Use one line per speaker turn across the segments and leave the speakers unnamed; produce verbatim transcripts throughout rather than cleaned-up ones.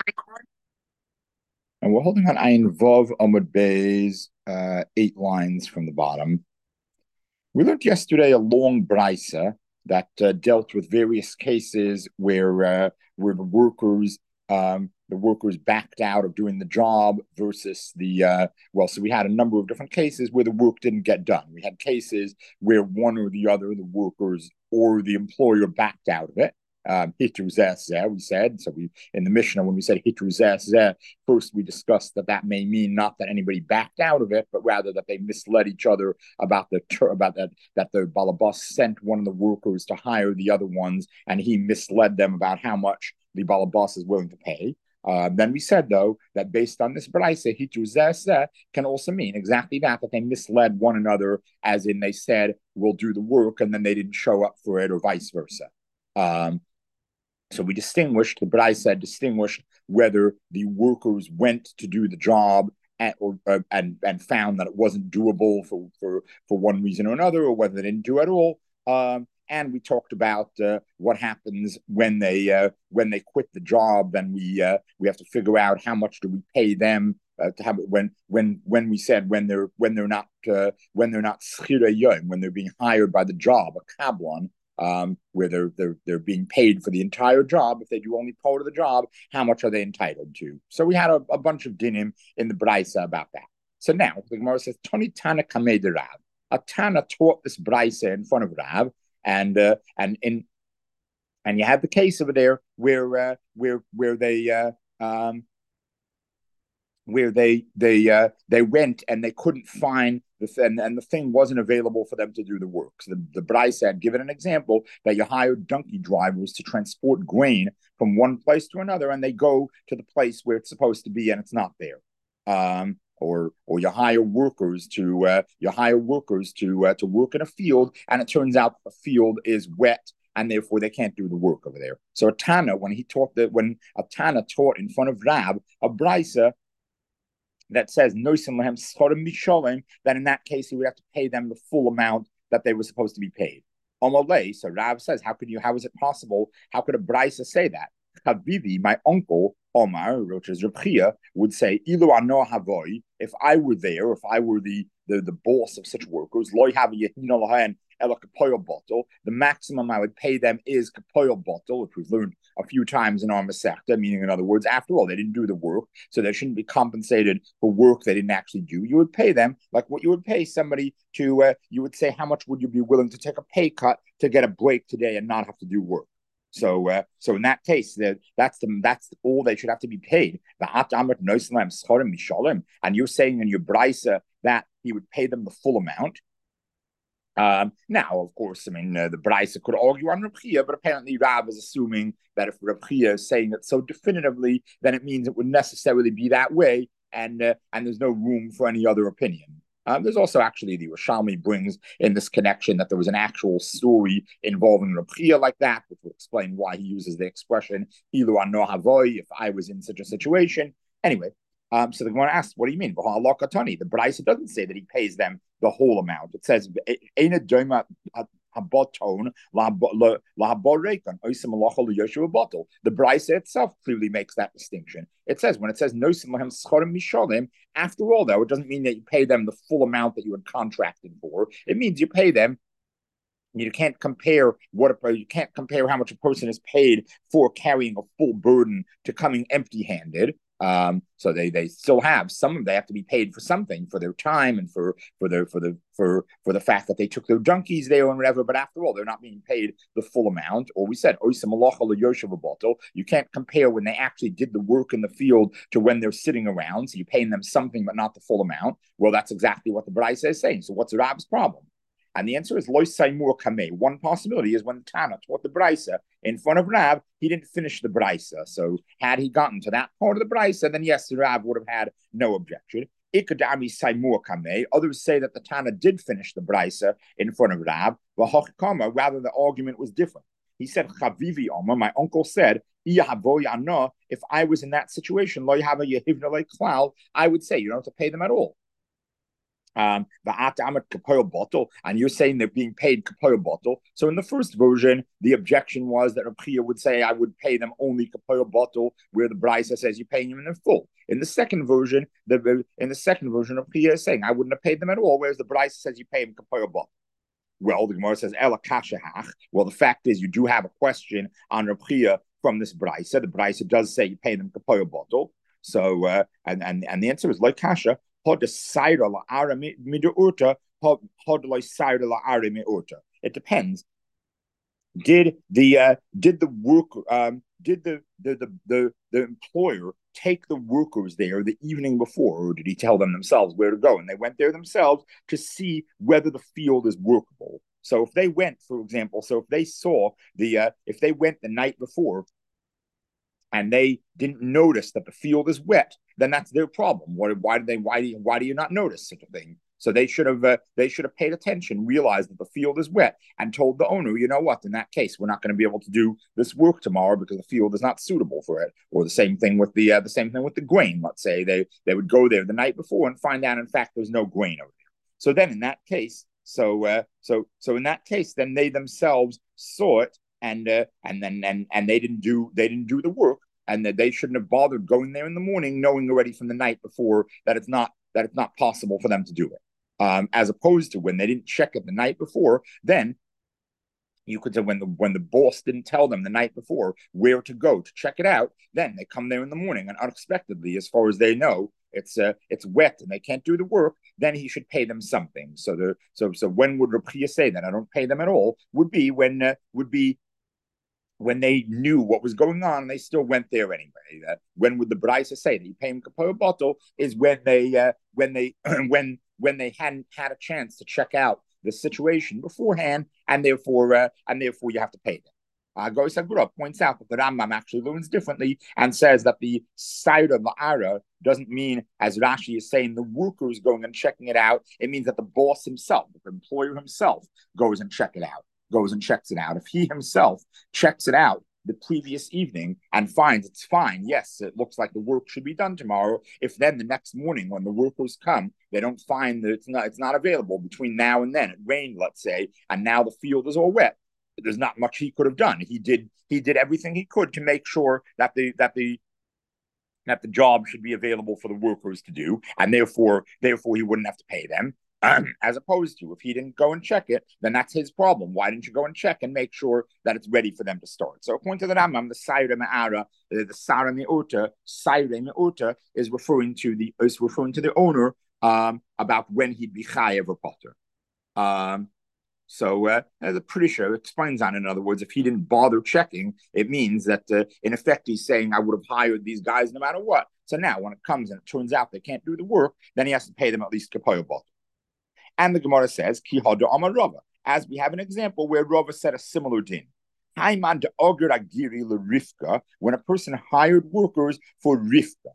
And we're holding on Ayin Vav Amud Bay's uh, eight lines from the bottom. We learned yesterday a long brisa that uh, dealt with various cases where uh, where the workers um, the workers backed out of doing the job versus the uh, well. So we had a number of different cases where the work didn't get done. We had cases where one or the other, the workers or the employer, backed out of it. Um, we said so. We in the Mishnah when we said hitruzeh, first we discussed that that may mean not that anybody backed out of it, but rather that they misled each other about the about that that the balabas sent one of the workers to hire the other ones, and he misled them about how much the balabas is willing to pay. Uh, then we said, though, that based on this brisa, hitruzeh can also mean exactly that, that they misled one another, as in they said, we'll do the work, and then they didn't show up for it, or vice versa. Um, so we distinguished, the brisa distinguished whether the workers went to do the job and, or, uh, and, and found that it wasn't doable for, for, for one reason or another, or whether they didn't do it at all. Um, and we talked about uh, what happens when they uh, when they quit the job. Then we uh, we have to figure out how much do we pay them uh, to have when when when we said when they're when they're not uh, when they're not when they're being hired by the job, a kablan. Um, where they're they're they're being paid for the entire job. If they do only part of the job, how much are they entitled to? So we had a, a bunch of dinim in the brisa about that. So now the Gemara says, "Toni Tana kamei de Rav." A Tana taught this brisa in front of Rav, and uh, and in and you have the case over there where uh, where where they uh, um, where they they uh, they went and they couldn't find the thing, and the thing wasn't available for them to do the work. So the, the Bryce had given an example that you hire donkey drivers to transport grain from one place to another, and they go to the place where it's supposed to be, and it's not there. Um, or or you hire workers to uh, you hire workers to uh, to work in a field, and it turns out the field is wet, and therefore they can't do the work over there. So a Tana, when he taught that, when a Tana taught in front of Rab, a Brisa that says noisim lehem schorim mishalim, that in that case he would have to pay them the full amount that they were supposed to be paid. Omalei, so Rav says, how could you? How is it possible? How could a brisa say that? Chavivi, my uncle Omar, which is Reb Chia, would say, Ilu ano havoi, if I were there, if I were the the, the boss of such workers, loy have yehina lahan ela kapoil bottle, the maximum I would pay them is kapoil bottle, which we've learned a few times in our Masechta, meaning, in other words, after all, they didn't do the work, so they shouldn't be compensated for work they didn't actually do. You would pay them like what you would pay somebody to, uh, you would say, how much would you be willing to take a pay cut to get a break today and not have to do work? So, uh, so in that case, that that's the that's all they should have to be paid. And you're saying in your brisa that he would pay them the full amount. Um, now, of course, I mean, uh, the Braisa could argue on Reb Chia, but apparently Rav is assuming that if Reb Chia is saying it so definitively, then it means it would necessarily be that way, and uh, and there's no room for any other opinion. Um, there's also actually the Rishalmi brings in this connection that there was an actual story involving Reb Chia like that, which will explain why he uses the expression "Ilu ano havoy," if I was in such a situation. Anyway, um, so the Gemara asks, what do you mean? The Braisa doesn't say that he pays them the whole amount. It says, the Braisa itself clearly makes that distinction. It says, when it says, after all, though, it doesn't mean that you pay them the full amount that you had contracted for. It means you pay them. You can't compare what a, you can't compare how much a person is paid for carrying a full burden to coming empty-handed. Um, so they they still have some of them, they have to be paid for something, for their time and for for their for the for for the fact that they took their donkeys there and whatever. But after all, they're not being paid the full amount. Or we said you can't compare when they actually did the work in the field to when they're sitting around. So you're paying them something but not the full amount. Well, that's exactly what the Brisa is saying. So what's Rab's problem? And the answer is lois saimur kamei. One possibility is when the Tana taught the Brisa in front of Rav, he didn't finish the Brisa. So had he gotten to that part of the Brisa, then yes, the Rav would have had no objection. Ikadami saimur kamei. Others say that the Tana did finish the Brisa in front of Rav. V'hochikama, rather the argument was different. He said, Chavivi Omer, my uncle said, if I was in that situation, I would say you don't have to pay them at all. um, the atamet kapoil bottle, and you're saying they're being paid kapoil bottle. So in the first version, the objection was that Rabchia would say, I would pay them only kapoil bottle, where the Brisa says you're paying them in full. In the second version, the in the second version, Rabchia is saying, I wouldn't have paid them at all, whereas the Brisa says you pay them kapoil bottle. Well, the Gemara says, Ela kashahach. Well, the fact is, you do have a question on Rabchia from this Brisa. The Brisa does say you pay them kapoil bottle. So, uh, and, and, and the answer is like kasha. It depends. Did the uh, did the work um, did the the, the the the employer take the workers there the evening before, or did he tell them themselves where to go? And they went there themselves to see whether the field is workable. So if they went, for example, so if they saw the uh, if they went the night before and they didn't notice that the field is wet, then that's their problem. Why, why did they? Why do you, why do you not notice such a thing? So they should have uh, they should have paid attention, realized that the field is wet, and told the owner, you know what? In that case, we're not going to be able to do this work tomorrow because the field is not suitable for it. Or the same thing with the uh, the same thing with the grain. Let's say they they would go there the night before and find out, in fact, there's no grain over there. So then, in that case, so uh, so so in that case, then they themselves saw it, and uh, and then and and they didn't do they didn't do the work, and that they shouldn't have bothered going there in the morning, knowing already from the night before that it's not that it's not possible for them to do it. Um, as opposed to when they didn't check it the night before, then you could say when the when the boss didn't tell them the night before where to go to check it out, then they come there in the morning and unexpectedly, as far as they know, it's uh, it's wet and they can't do the work. Then he should pay them something. So the so so when would Rabchia say that I don't pay them at all? Would be when uh, would be when they knew what was going on, they still went there anyway. Uh, when would the Brisa say that you pay them kapoor bottle is when they uh, when they when when they hadn't had a chance to check out the situation beforehand, and therefore uh, and therefore you have to pay them. Uh, Goy Sagura points out that the Rambam actually learns differently and says that the side of the Ara doesn't mean, as Rashi is saying, the worker is going and checking it out. It means that the boss himself, the employer himself, goes and check it out, goes and checks it out. If he himself checks it out the previous evening and finds it's fine, yes, it looks like the work should be done tomorrow. If then the next morning when the workers come, they don't find that it's not it's not available between now and then, it rained, let's say, and now the field is all wet, there's not much he could have done. He did he did everything he could to make sure that the that the that the job should be available for the workers to do, and therefore therefore he wouldn't have to pay them. Um, as opposed to if he didn't go and check it, then that's his problem. Why didn't you go and check and make sure that it's ready for them to start? So according to the Rambam, the Saira Me'ara, the Sara Me'uta, Saira Me'uta is referring to the is referring to the owner um, about when he'd be chayav or potter. Um, so uh, the pretty sure explains on. In other words, if he didn't bother checking, it means that uh, in effect he's saying I would have hired these guys no matter what. So now when it comes and it turns out they can't do the work, then he has to pay them at least kapoyo bot. And the Gemara says, Ki hada amar Rava, as we have an example where Rava said a similar din. Haiman de oger agiri le Rivka, when a person hired workers for Rivka.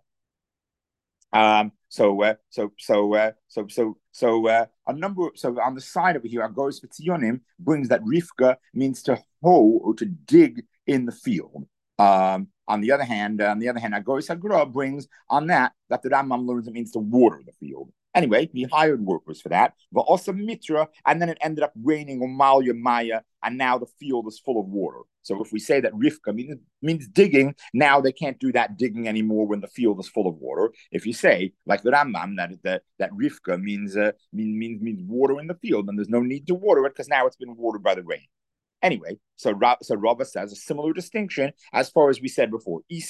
Um, so, uh, so, so, uh, so, so, so, uh, a number. So, on the side over here, Agoros V'Tzionim brings that Rivka means to hoe or to dig in the field. Um, on the other hand, uh, on the other hand, Agoros Hagra brings on that that the Rambam learns it means to water the field. Anyway, he hired workers for that. But also mitra, and then it ended up raining on Malya Maya, and now the field is full of water. So if we say that Rivka means, means digging, now they can't do that digging anymore when the field is full of water. If you say, like the Rambam, that that, that Rivka means, uh, means means means water in the field, and there's no need to water it because now it's been watered by the rain. Anyway, so so Rava says a similar distinction as far as we said before. If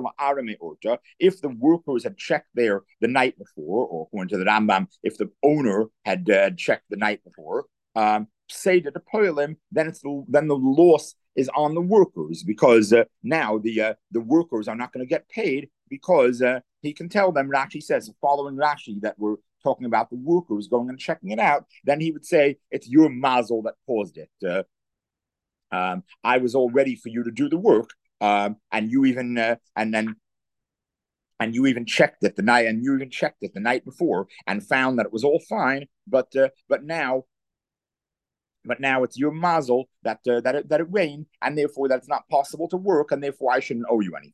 the workers had checked there the night before, or according to the Rambam, if the owner had uh, checked the night before, um, say to the poilim, then it's the, then the loss is on the workers because uh, now the uh, the workers are not going to get paid because uh, he can tell them. Rashi says, following Rashi, that we're talking about the workers going and checking it out. Then he would say it's your mazel that caused it. Uh, Um, I was all ready for you to do the work, um, and you even uh, and then and you even checked it the night and you even checked it the night before and found that it was all fine. But uh, but now, but now it's your mazel that uh, that it, that it rained, and therefore that it's not possible to work, and therefore I shouldn't owe you anything.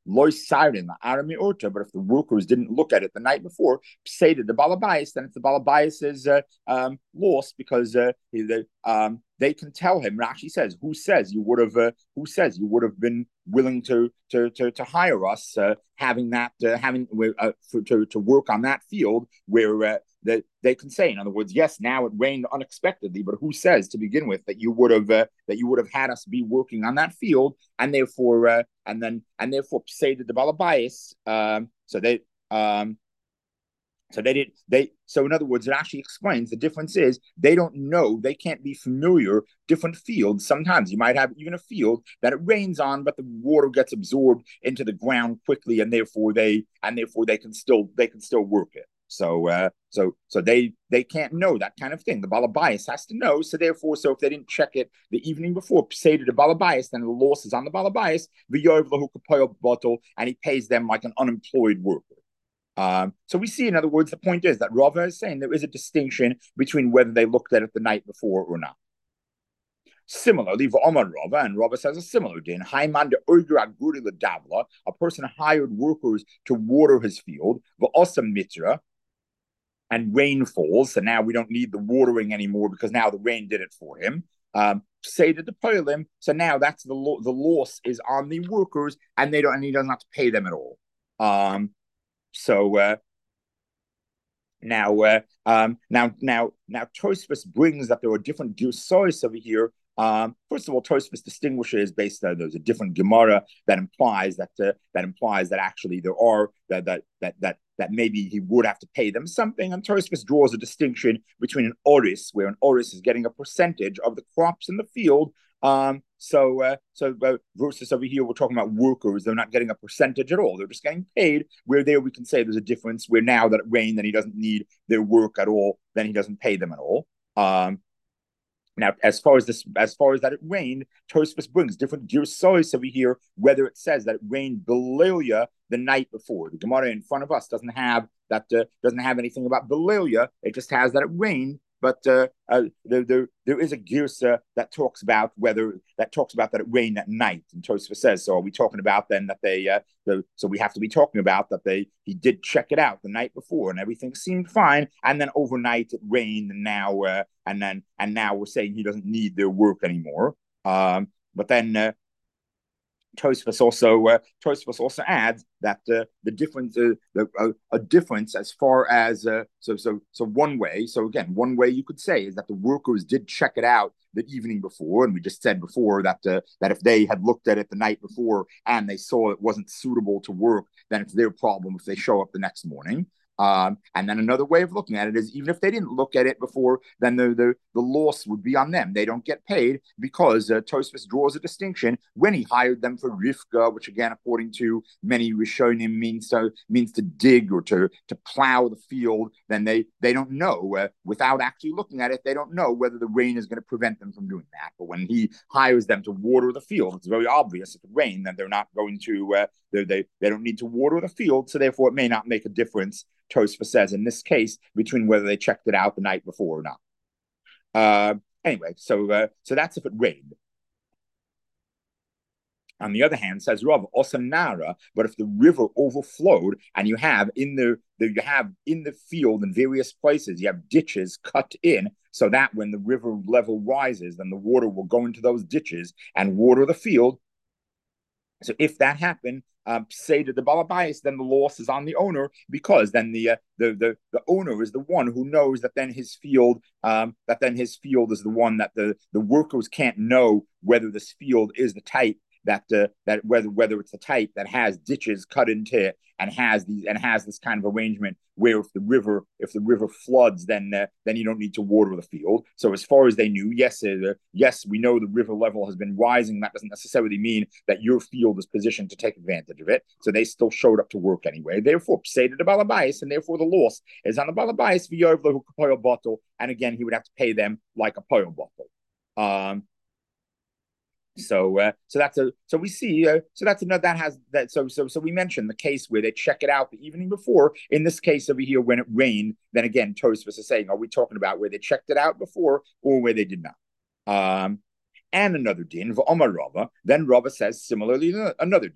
lois siren the army orta. But if the workers didn't look at it the night before, say to the balabais, then it's the balabais' uh, um, loss because uh, the, um, they can tell him. Rashi says, "Who says you would have? Uh, who says you would have been willing to to to, to hire us, uh, having that uh, having uh, for, to to work on that field where uh, they they can say, in other words, yes, now it rained unexpectedly, but who says to begin with that you would have uh, that you would have had us be working on that field, and therefore uh, and then and therefore say to the balabais, um, so they um." So they did they so in other words, it actually explains the difference is they don't know, they can't be familiar different fields. Sometimes you might have even a field that it rains on, but the water gets absorbed into the ground quickly, and therefore they and therefore they can still they can still work it. So uh so so they they can't know that kind of thing. The balabais has to know. So therefore, so if they didn't check it the evening before, say to the balabais, then the loss is on the balabais, bottle, and he pays them like an unemployed worker. Um, so we see, in other words, the point is that Rava is saying there is a distinction between whether they looked at it the night before or not. Similarly, V'omar Rava, and Rava says a similar din. Haiman de guri ledavla, a person hired workers to water his field. V'osam mitra, and rain falls. So now we don't need the watering anymore because now the rain did it for him. Um, say to the poilim. So now that's the lo- the loss is on the workers, and they don't, and he doesn't have to pay them at all. Um, So uh, now, uh, um, now, now, now, Tosfos brings that there are different girsos over here. Um, first of all, Tosfos distinguishes based on there's a different Gemara that implies that uh, that implies that actually there are that that that that that maybe he would have to pay them something. And Tosfos draws a distinction between an oris, where an oris is getting a percentage of the crops in the field. Um, so, uh, so uh, versus over here, we're talking about workers. They're not getting a percentage at all. They're just getting paid. Where there we can say there's a difference. Where now that it rained, then he doesn't need their work at all. Then he doesn't pay them at all. Um, now, as far as this, as far as that it rained, Tosfos brings different girsois over here. Whether it says that it rained Belilia the night before, the Gemara in front of us doesn't have that. Uh, doesn't have anything about Belilia. It just has that it rained. But uh, uh, there, there, there is a girsa that talks about whether that talks about that it rained at night. And Tosfos says, so are we talking about then that they? Uh, the, so we have to be talking about that they he did check it out the night before and everything seemed fine, and then overnight it rained, and now uh, and then and now we're saying he doesn't need their work anymore. Um, but then uh, Tosfos also uh, Tosfos also adds that uh, the difference, uh, the, uh, a difference as far as uh, so so so one way. So again, one way you could say is that the workers did check it out the evening before, and we just said before that uh, that if they had looked at it the night before and they saw it wasn't suitable to work, then it's their problem if they show up the next morning. Um, and then another way of looking at it is even if they didn't look at it before, then the the, the loss would be on them. They don't get paid because uh, Tosfos draws a distinction when he hired them for Rivka, which again, according to many Rishonim, means to means to dig or to to plow the field. Then they they don't know uh, without actually looking at it. They don't know whether the rain is going to prevent them from doing that. But when he hires them to water the field, it's very obvious if it rained, then they're not going to uh, they they they don't need to water the field. So therefore, it may not make a difference. Tosfos says in this case between whether they checked it out the night before or not. Uh, anyway, so uh, so that's if it rained. On the other hand, says Rav Osanara, but if the river overflowed and you have in the, the you have in the field in various places, you have ditches cut in, so that when the river level rises, then the water will go into those ditches and water the field. So if that happened, um, say to the balabais, then the loss is on the owner because then the uh, the the the owner is the one who knows that then his field um, that then his field is the one that the the workers can't know whether this field is the type that uh, that whether whether it's the type that has ditches cut into it and has these and has this kind of arrangement where if the river if the river floods, then uh, then you don't need to water the field. So as far as they knew, yes, uh, yes, we know the river level has been rising. That doesn't necessarily mean that your field is positioned to take advantage of it. So they still showed up to work anyway. Therefore, say to the balabais, and therefore the loss is on the balabais via the bottle. And again, he would have to pay them like a poil bottle. Um, So, uh, so that's a so we see uh, so that's another that has that so so so we mentioned the case where they check it out the evening before. In this case over here, when it rained, then again Tosfos is saying, are we talking about where they checked it out before or where they did not? Um, and another din v'omar Rava. Then Rava says similarly another din.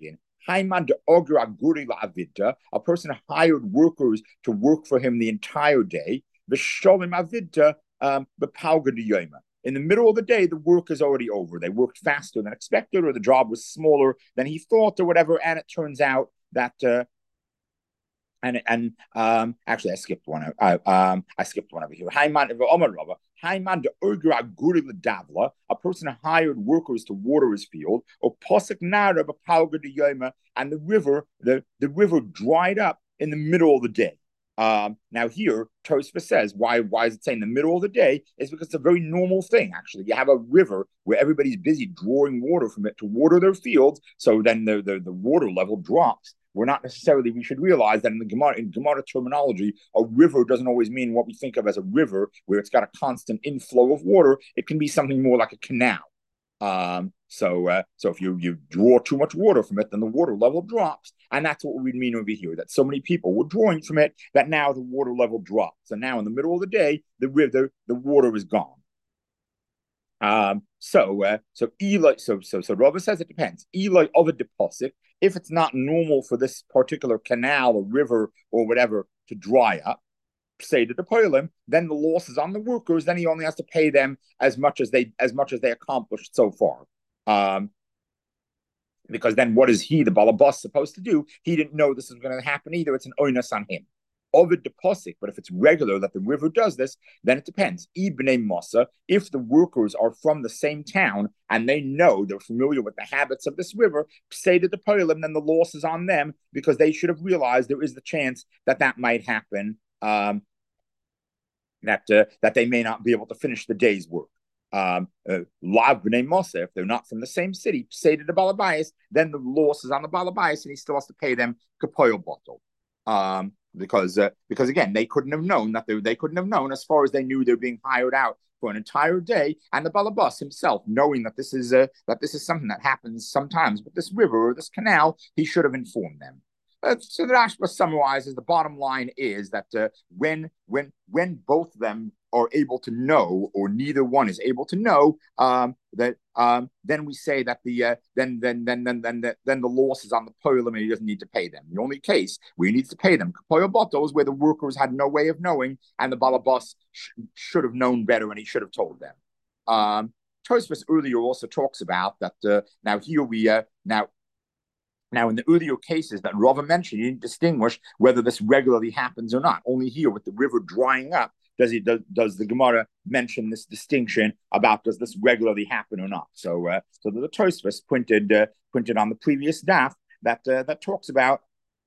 Haiman de ogra guri la avidda, a person hired workers to work for him the entire day. Visholim avidda, um, bepauga de yoma. In the middle of the day, the work is already over. They worked faster than expected, or the job was smaller than he thought, or whatever. And it turns out that uh, and and um actually I skipped one. I um I skipped one over here. Haiman Haiman de Urgra Guri Davla, a person hired workers to water his field, or Posik Nara Bapauga de Yoma, and the river, the, the river dried up in the middle of the day. Um, now here, Tosfos says, why, why is it saying the middle of the day? Is because it's a very normal thing, actually. You have a river where everybody's busy drawing water from it to water their fields, so then the, the, the water level drops. We're not necessarily, we should realize that in the Gemara, in Gemara terminology, a river doesn't always mean what we think of as a river, where it's got a constant inflow of water. It can be something more like a canal. Um, so, uh, so if you you draw too much water from it, then the water level drops, and that's what we mean over here. That so many people were drawing from it that now the water level drops. So now, in the middle of the day, the river, the water is gone. Um, so, uh, so Eli, so so so Rava says it depends. Eli of a deposit, if it's not normal for this particular canal or river or whatever to dry up, say to the poilim, then the loss is on the workers. Then he only has to pay them as much as they as much as they accomplished so far. Um, because then what is he, the balabas, supposed to do? He didn't know this was going to happen either. It's an onus on him. Ovid deposit, but if it's regular that the river does this, then it depends. Ibnei Masa, if the workers are from the same town and they know, they're familiar with the habits of this river, say to the poilim, then the loss is on them because they should have realized there is the chance that that might happen. Um, that uh, that they may not be able to finish the day's work. Um, uh, Lav b'nei Moshe, if they're not from the same city, say to the Balabais, then the loss is on the Balabais and he still has to pay them kapoil bottle. Um, because uh, because again, they couldn't have known that they, they couldn't have known as far as they knew they're being hired out for an entire day, and the Balabas himself, knowing that this is uh, that this is something that happens sometimes with this river or this canal, he should have informed them. Uh, so the Rashba summarizes the bottom line is that uh, when when when both of them are able to know, or neither one is able to know, um, that um, then we say that the uh, then then then then then the, then the loss is on the poilim and he doesn't need to pay them. The only case where he needs to pay them, kapoil botos, where the workers had no way of knowing, and the balabas sh- should have known better and he should have told them. Um, Tosfos earlier also talks about that. Uh, now here we uh, now. Now, in the earlier cases that Rava mentioned, he didn't distinguish whether this regularly happens or not. Only here, with the river drying up, does he does, does the Gemara mention this distinction about does this regularly happen or not? So, uh, so the Tosfos pointed uh, pointed on the previous daf that uh, that talks about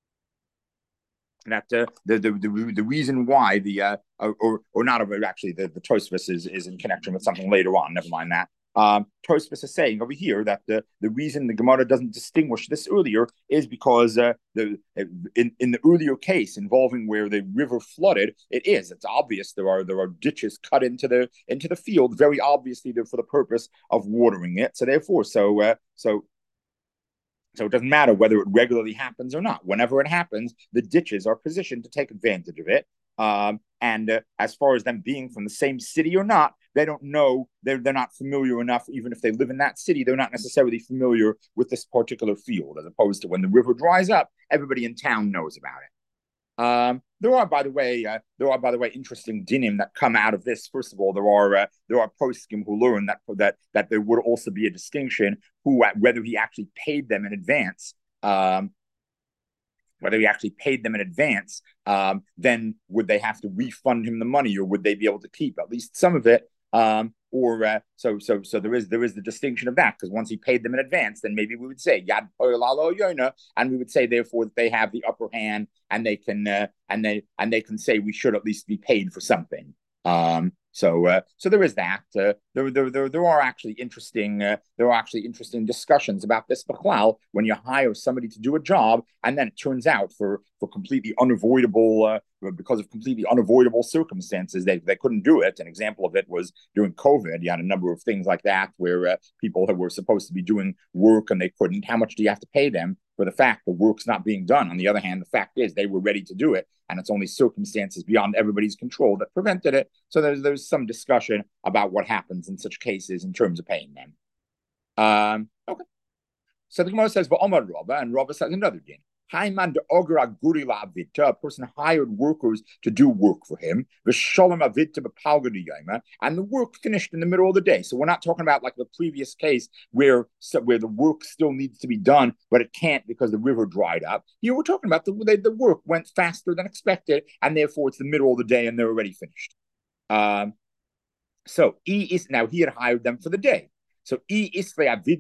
that uh, the, the the the reason why the uh, or or not actually the the Tosfos is is in connection with something later on. Never mind that. Um, Tosfos is saying over here that the, the reason the Gemara doesn't distinguish this earlier is because uh, the in, in the earlier case involving where the river flooded, it is it's obvious there are there are ditches cut into the into the field, very obviously for the purpose of watering it. So therefore, so uh, so. So it doesn't matter whether it regularly happens or not. Whenever it happens, the ditches are positioned to take advantage of it. Um, and uh, as far as them being from the same city or not, they don't know, they're, they're not familiar enough. Even if they live in that city, they're not necessarily familiar with this particular field, as opposed to when the river dries up, everybody in town knows about it. Um, there are, by the way, uh, there are, by the way, interesting dinim that come out of this. First of all, there are uh, there are poskim who learn that that that there would also be a distinction who whether he actually paid them in advance, um, whether he actually paid them in advance, um, then would they have to refund him the money, or would they be able to keep at least some of it? Um, or uh, so so so there is there is the distinction of that, because once he paid them in advance, then maybe we would say yad poilalo yona, and we would say therefore that they have the upper hand and they can uh, and they and they can say we should at least be paid for something. Um, so uh, so there is that. Uh, there, there there there are actually interesting uh, there are actually interesting discussions about this b'chlal when you hire somebody to do a job and then it turns out for for completely unavoidable uh, because of completely unavoidable circumstances they they couldn't do it. An example of it was during COVID. You had a number of things like that where uh, people who were supposed to be doing work and they couldn't. How much do you have to pay them for the fact the work's not being done? On the other hand, the fact is they were ready to do it, and it's only circumstances beyond everybody's control that prevented it. So there's there's some discussion about what happens in such cases in terms of paying them. Um, okay. So the Gemara says, "Va'omar Rava," and Rava says another din. Haiman de ogra guri la'avita, a person hired workers to do work for him. V'shalom avita b'palga d'yayma, and the work finished in the middle of the day. So we're not talking about like the previous case where so, where the work still needs to be done, but it can't because the river dried up. Here we're talking about the the work went faster than expected, and therefore it's the middle of the day and they're already finished. Um, so he is now he had hired them for the day. So if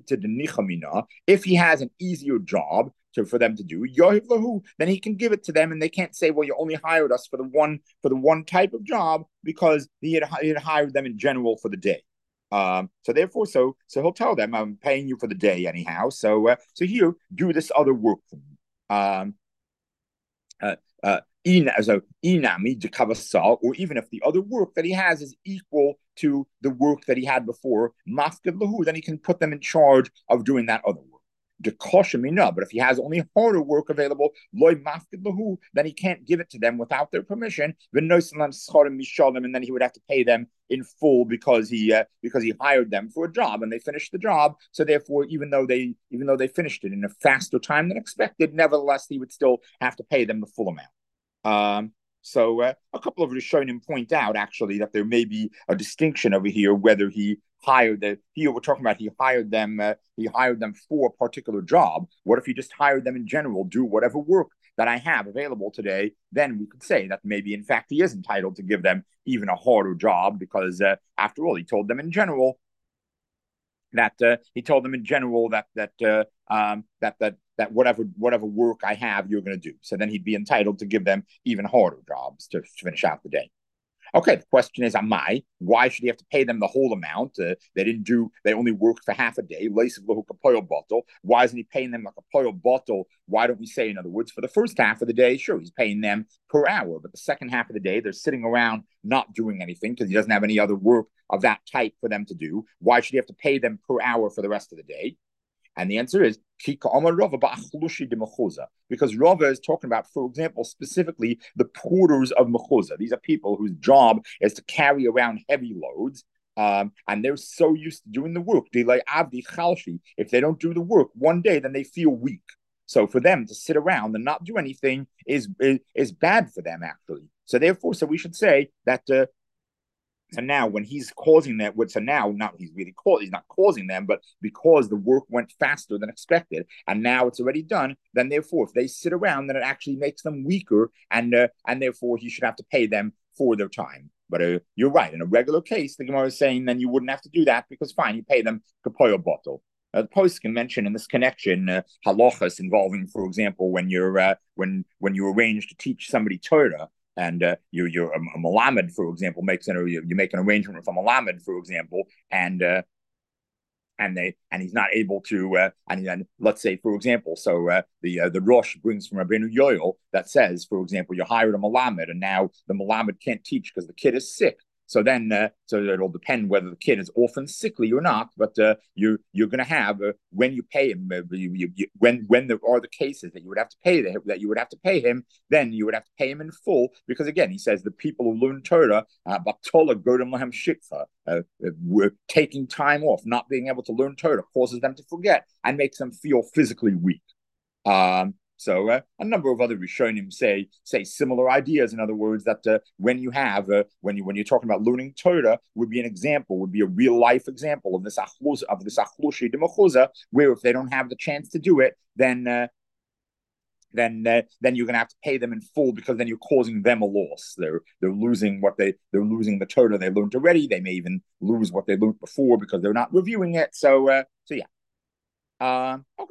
he has an easier job to, for them to do, then he can give it to them, and they can't say, "Well, you only hired us for the one for the one type of job," because he had, he had hired them in general for the day. Um, so therefore, so so he'll tell them, "I'm paying you for the day anyhow. So uh, so here, do this other work for me." Um, uh, uh, so inami dekavasal, or even if the other work that he has is equal to the work that he had before, mafkid lahu, then he can put them in charge of doing that other work. Dekoshamina, but if he has only harder work available, loy mafkid lahu, then he can't give it to them without their permission. And then he would have to pay them in full because he uh, because he hired them for a job and they finished the job. So therefore, even though they even though they finished it in a faster time than expected, nevertheless he would still have to pay them the full amount. Um, so uh, a couple of Rishonim point out actually that there may be a distinction over here whether he hired the here we're talking about he hired them uh, he hired them for a particular job. What if he just hired them in general, do whatever work that I have available today? Then we could say that maybe in fact he is entitled to give them even a harder job because uh, after all he told them in general that uh, he told them in general that that uh, um, that that that whatever whatever work I have, you're going to do. So then he'd be entitled to give them even harder jobs to finish out the day. Okay, the question is, am I? Why should he have to pay them the whole amount? Uh, they didn't do. They only worked for half a day. Why isn't he paying them like a poil bottle? Why don't we say, in other words, for the first half of the day, sure, he's paying them per hour, but the second half of the day, they're sitting around not doing anything because he doesn't have any other work of that type for them to do. Why should he have to pay them per hour for the rest of the day? And the answer is because Rava is talking about, for example, specifically the porters of Mechuza. These are people whose job is to carry around heavy loads. Um, and they're so used to doing the work. If they don't do the work one day, then they feel weak. So for them to sit around and not do anything is, is, is bad for them, actually. So therefore, so we should say that uh, so now when he's causing that, so now not he's really caught, he's not causing them, but because the work went faster than expected, and now it's already done, then therefore if they sit around, then it actually makes them weaker, and uh, and therefore he should have to pay them for their time. But uh, you're right. In a regular case, the Gemara is saying then you wouldn't have to do that because fine, you pay them kapoyo bottle. Uh, the post can mention in this connection uh, halachas involving, for example, when you're uh, when when you arrange to teach somebody Torah. And uh, you're, you're a, a malamed, for example, makes an you, you make an arrangement with a malamed, for example, and uh, and they and he's not able to. Uh, and then let's say, for example, so uh, the uh, the Rosh brings from Rabbeinu Yoel that says, for example, you hired a malamed, and now the malamed can't teach because the kid is sick. So then, uh, so it'll depend whether the kid is often sickly or not. But uh, you you're going to have uh, when you pay him, uh, you, you, you, when when there are the cases that you would have to pay the, that you would have to pay him, then you would have to pay him in full because again, he says the people who learn Torah, batola godem lahem shikfa, we're taking time off, not being able to learn Torah causes them to forget and makes them feel physically weak. Um, So uh, a number of other Rishonim say say similar ideas. In other words, that uh, when you have uh, when you when you're talking about learning Torah, would be an example, would be a real life example of this achlus of this achlushi de mechuza, where if they don't have the chance to do it, then uh, then uh, then you're going to have to pay them in full because then you're causing them a loss. They're they're losing what they they're losing the Torah they learned already. They may even lose what they learned before because they're not reviewing it. So uh, so yeah. Uh, okay.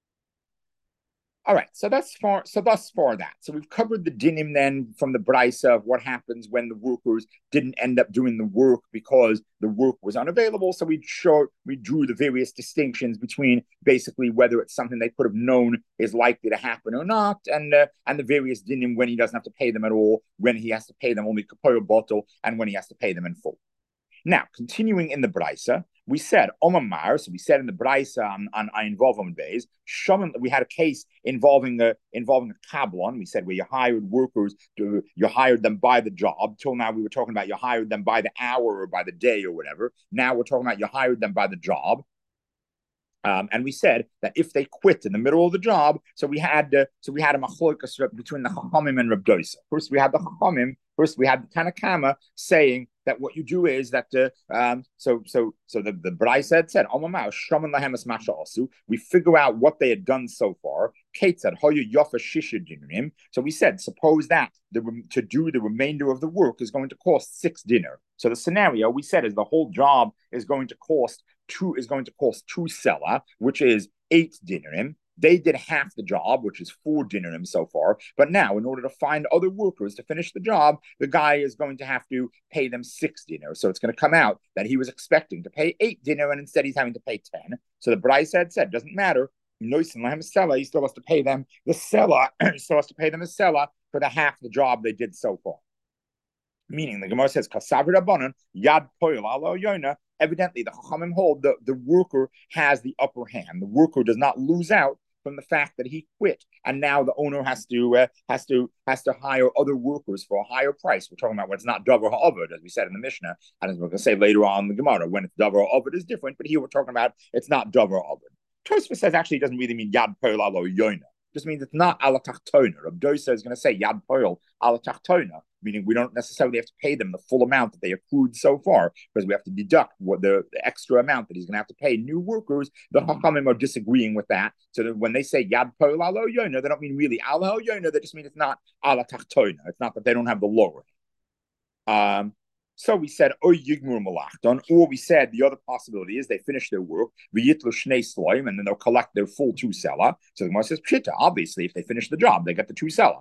All right, so that's far. So thus far that. So we've covered the dinim then from the brisa of what happens when the workers didn't end up doing the work because the work was unavailable. So we showed we drew the various distinctions between basically whether it's something they could have known is likely to happen or not, and uh, and the various dinim when he doesn't have to pay them at all, when he has to pay them only kapoyo bottle, and when he has to pay them in full. Now, continuing in the brisa, we said Omamar, so we said in the brisa on, on Ayin Vav Amud Beis, we had a case involving a involving a kablon. We said where you hired workers, to, you hired them by the job. Till now we were talking about you hired them by the hour or by the day or whatever. Now we're talking about you hired them by the job. Um, and we said that if they quit in the middle of the job, so we had uh, so we had a machlokas between the Chachamim and Reb Dosa. First, we had the Chachamim. First, we had the Tanakama saying that what you do is that uh, um, so so so the the Bryce said said we figure out what they had done so far. Kate said so we said suppose that the to do the remainder of the work is going to cost six dinar. So the scenario we said is the whole job is going to cost two is going to cost two sela, which is eight dinarim. They did half the job, which is four dinarim so far. But now, in order to find other workers to finish the job, the guy is going to have to pay them six dinar. So it's going to come out that he was expecting to pay eight dinar, and instead he's having to pay ten. So the Bryce had said, doesn't matter. Noisin Lahem Sela, he still has to pay them the Sela, he still has to pay them the Sela for the half the job they did so far. Meaning, the Gemara says, Kasav Rabbanan, Yad Poil Alo Yona. Evidently, the Chachamim hold the, the worker has the upper hand. The worker does not lose out from the fact that he quit, and now the owner has to uh, has to has to hire other workers for a higher price. We're talking about when it's not davar ha'avad, as we said in the Mishnah, and as we're going to say later on in the Gemara, when it's davar ha'avad is different. But here we're talking about it's not davar ha'avad. Tosfos says actually it doesn't really mean yad poil alo yoina. Just means it's not ala tachtona. Reb Dosa is going to say yad poil ala tachtona, meaning we don't necessarily have to pay them the full amount that they accrued so far, because we have to deduct what the, the extra amount that he's going to have to pay new workers. The Chachamim are disagreeing with that. So that when they say yad poil alo yona, they don't mean really ala yona. They just mean it's not ala tachtona. It's not that they don't have the lower. Um, So we said, oh, yigmur malachton, or we said the other possibility is they finish their work, v'yitlu shnei sloim, and then they'll collect their full two sela. So the Gemara says, pshita, obviously, if they finish the job, they get the two sela.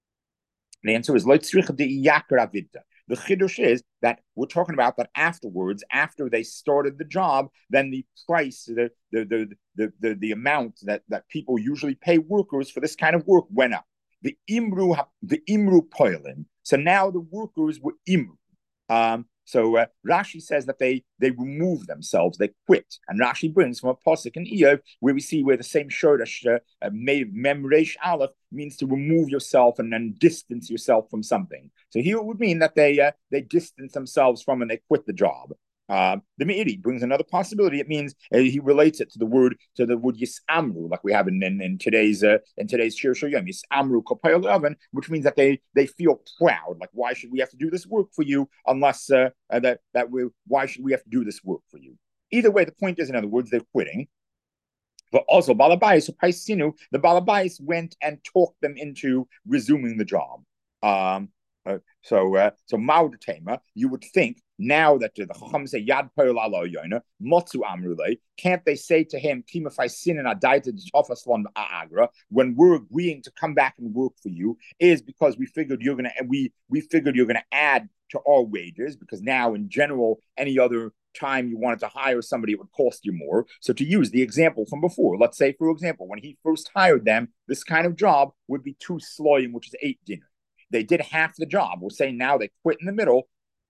The answer is, lo tzricha de'iyakar avidta. The chidush is that we're talking about that afterwards, after they started the job, then the price, the the the the the, the amount that, that people usually pay workers for this kind of work went up. The imru the imru poilim. So now the workers were imru. Um, so uh, Rashi says that they they remove themselves, they quit, and Rashi brings from a pasuk in Eov where we see where the same shodash uh, memreish aleph means to remove yourself and then distance yourself from something. So here it would mean that they uh, they distance themselves from and they quit the job. Uh, the Meiri brings another possibility. It means uh, he relates it to the word to the word yisamru, like we have in in, in today's uh, in today's Shir Shoyim, yisamru kopayel oven, which means that they they feel proud. Like, why should we have to do this work for you unless uh, uh, that that we why should we have to do this work for you? Either way, the point is, in other words, they're quitting. But also, Balabais, so Paisinu, the Balabais went and talked them into resuming the job. Um, uh, so, uh, so Maudatema, you would think now that the Chacham say Yad Poil Alo Yona, Motzu Amrule, can't they say to him, Kimafai Sin and Adaita Tofaslan Agra, when we're agreeing to come back and work for you, is because we figured you're gonna we we figured you're gonna add to our wages, because now in general, any other time you wanted to hire somebody, it would cost you more. So to use the example from before, let's say, for example, when he first hired them, this kind of job would be two sloyim, which is eight dinner. They did half the job. We're saying now they quit in the middle.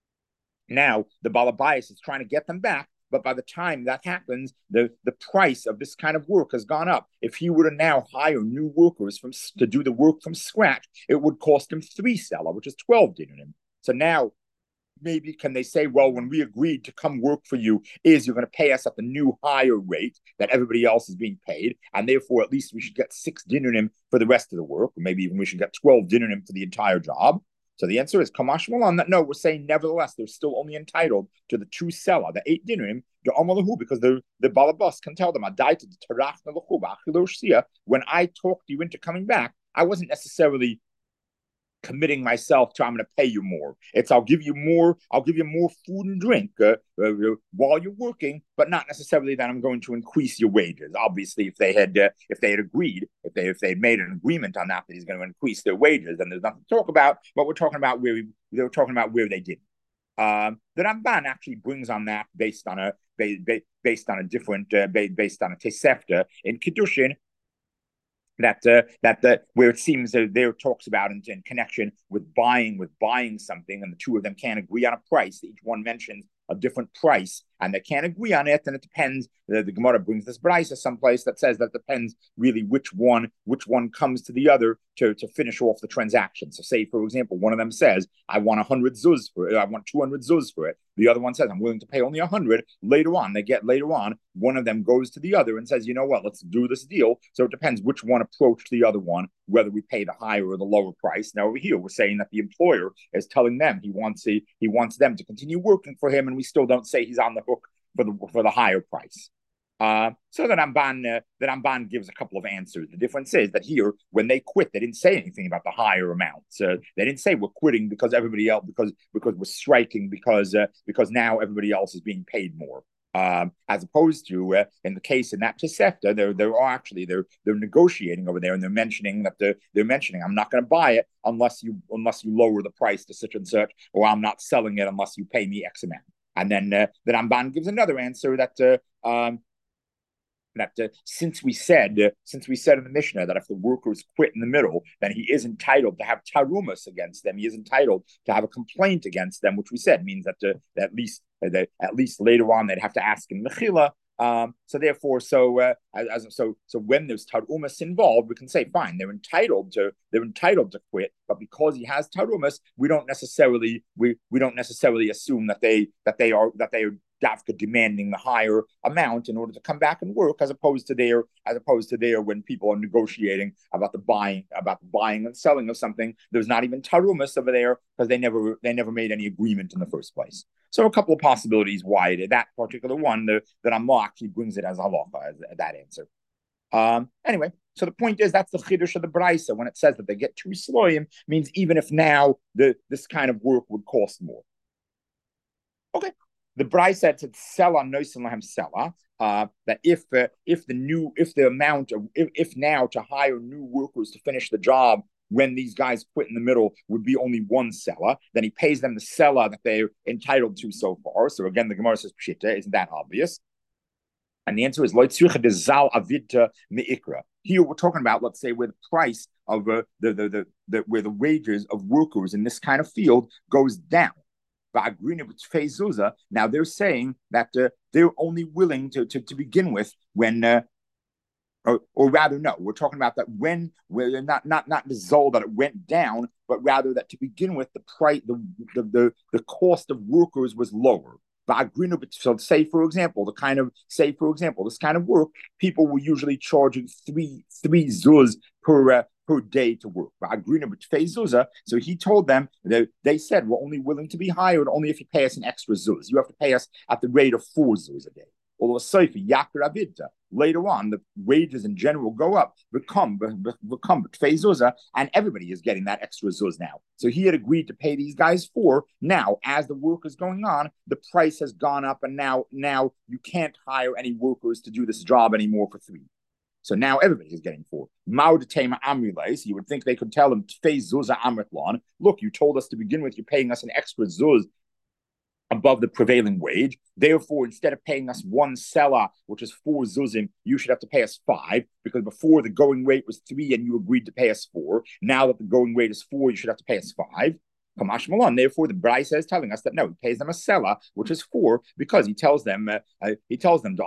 Now the Balabais is trying to get them back, but by the time that happens, the, the price of this kind of work has gone up. If he were to now hire new workers from to do the work from scratch, it would cost him three sela, which is twelve dinner. So now maybe can they say, well, when we agreed to come work for you, is you're going to pay us at the new higher rate that everybody else is being paid, and therefore at least we should get six dinarim for the rest of the work, or maybe even we should get twelve dinarim for the entire job. So the answer is Kamash Malan, that no, we're saying nevertheless they're still only entitled to the two sela, the eight dinarim, the amalahu, because the the balabas can tell them when I talked you into coming back, I wasn't necessarily committing myself to I'm going to pay you more. It's I'll give you more. I'll give you more food and drink uh, uh, while you're working, but not necessarily that I'm going to increase your wages. Obviously, if they had uh, if they had agreed, if they if they had made an agreement on that that he's going to increase their wages, then there's nothing to talk about. But we're talking about where we, they were talking about where they didn't. Um, the Ramban actually brings on that based on a based on a different uh, based on a Tosefta in Kiddushin. That uh, that the where it seems that there talks about in, in connection with buying with buying something, and the two of them can't agree on a price. Each one mentions a different price, and they can't agree on it, then it depends. The, the Gemara brings this brisa someplace that says that it depends really which one which one comes to the other to, to finish off the transaction. So say, for example, one of them says, I want one hundred zuz for it, I want two hundred zuz for it. The other one says, I'm willing to pay only one hundred. Later on, they get later on, one of them goes to the other and says, you know what, let's do this deal. So it depends which one approached the other one, whether we pay the higher or the lower price. Now over here, we're saying that the employer is telling them he wants a, he wants them to continue working for him, and we still don't say he's on the hook for the for the higher price. Uh, so the Ramban, uh, the Ramban gives a couple of answers. The difference is that here, when they quit, they didn't say anything about the higher amounts. Uh, they didn't say we're quitting because everybody else, because because we're striking, because uh, because now everybody else is being paid more. Um, as opposed to uh, in the case in that Tosefta, they're they're actually they're they're negotiating over there, and they're mentioning that they're they're mentioning I'm not going to buy it unless you unless you lower the price to such and such, or I'm not selling it unless you pay me X amount. And then uh, the Ramban gives another answer that. Uh, um, That uh, since we said uh, since we said in the Mishnah that if the workers quit in the middle, then he is entitled to have tarumas against them. He is entitled to have a complaint against them, which we said means that, uh, that at least uh, that at least later on they'd have to ask in mechila. Um, so therefore, so uh, as so so when there's tarumas involved, we can say fine, they're entitled to they're entitled to quit, but because he has tarumas, we don't necessarily we we don't necessarily assume that they that they are that they are Dafka demanding the higher amount in order to come back and work, as opposed to there, as opposed to there when people are negotiating about the buying, about the buying and selling of something. There's not even tarumas over there because they never they never made any agreement in the first place. So a couple of possibilities why that particular one, the, that Amlach, he brings it as halacha, as that answer. Um, anyway, so the point is that's the chiddush of the brisa when it says that they get two sloyim, means even if now the this kind of work would cost more. Okay. The Brisa said to sell on Noisin Lahem Sella, uh, that if uh, if the new if the amount of if, if now to hire new workers to finish the job when these guys quit in the middle would be only one seller, then he pays them the seller that they're entitled to so far. So again, the Gemara says Pshita, isn't that obvious? And the answer is Loitzricha de Zal Avita Meikra. Here we're talking about, let's say, where the price of uh, the, the, the the where the wages of workers in this kind of field goes down. Now they're saying that uh, they're only willing to, to, to begin with when, uh, or, or rather, no, we're talking about that when, where not not not the zol that it went down, but rather that to begin with the price, the the the, the cost of workers was lower. So say, for example, the kind of say, for example, this kind of work, people were usually charging three three zuz per uh, per day to work. So he told them that they said we're only willing to be hired only if you pay us an extra zuz. You have to pay us at the rate of four zuz a day. Later on, the wages in general go up, become become and everybody is getting that extra zuz now. So he had agreed to pay these guys four. Now, as the work is going on, the price has gone up, and now now you can't hire any workers to do this job anymore for three. So now everybody is getting four. You would think they could tell him, look, you told us to begin with, you're paying us an extra zuz above the prevailing wage. Therefore, instead of paying us one selah, which is four zuzim, you should have to pay us five, because before the going rate was three and you agreed to pay us four. Now that the going rate is four, you should have to pay us five. Kamash Malon. Therefore, the Brisa is telling us that no, he pays them a selah, which is four, because he tells them, uh, uh, he tells them,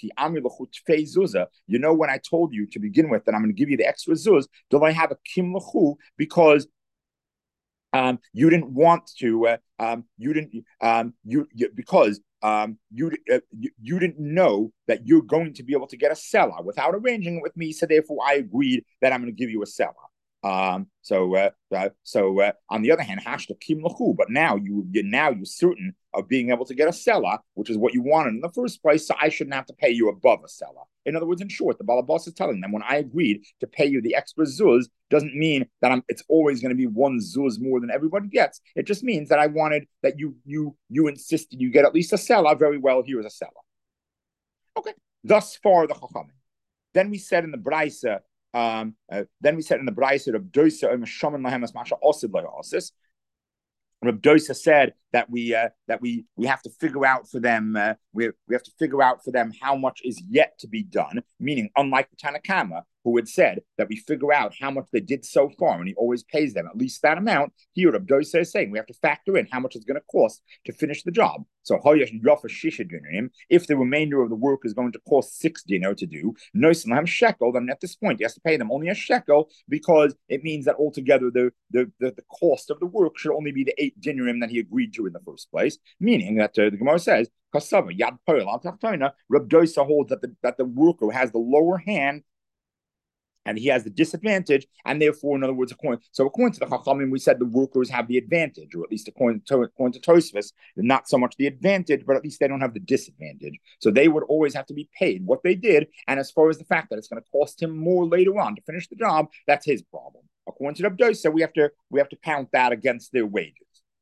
you know, when I told you to begin with that I'm going to give you the extra zuz, do I have a kim lechu? Because um, you didn't want to, uh, um, you didn't, um, you, you because um, you, uh, you you didn't know that you're going to be able to get a selah without arranging it with me. So therefore, I agreed that I'm going to give you a selah. Um, so, uh, uh, so uh, on the other hand, hashta kim lechu, but now you, you now you're certain of being able to get a selah, which is what you wanted in the first place. So I shouldn't have to pay you above a selah. In other words, in short, the balabas is telling them when I agreed to pay you the extra zuz doesn't mean that I'm. It's always going to be one zuz more than everybody gets. It just means that I wanted that you you you insisted you get at least a selah. Very well, here is a selah. Okay, thus far the chachamim. Then we said in the brisa. Um, uh, then we said in the Brisa of Dosa Shaman Lahem as Masha Osid Layosis. Reb Dosa said that we uh, that we we have to figure out for them. Uh, we we have to figure out for them how much is yet to be done. Meaning, unlike the Tanakama, who had said that we figure out how much they did so far, and he always pays them at least that amount. Here, Rabbi Dosa is saying we have to factor in how much it's going to cost to finish the job. So, if the remainder of the work is going to cost six dinar to do, shekel, then at this point he has to pay them only a shekel, because it means that altogether the the, the, the cost of the work should only be the eight dinarim that he agreed to in the first place. Meaning that uh, the Gemara says, Yad Reb Dosa holds that the that the worker has the lower hand and he has the disadvantage, and therefore, in other words, according so according to the Chachamim, we said the workers have the advantage, or at least according to, according to Tosfos, not so much the advantage, but at least they don't have the disadvantage. So they would always have to be paid what they did, and as far as the fact that it's going to cost him more later on to finish the job, that's his problem. According to the Abdosa, we have to we have to count that against their wages.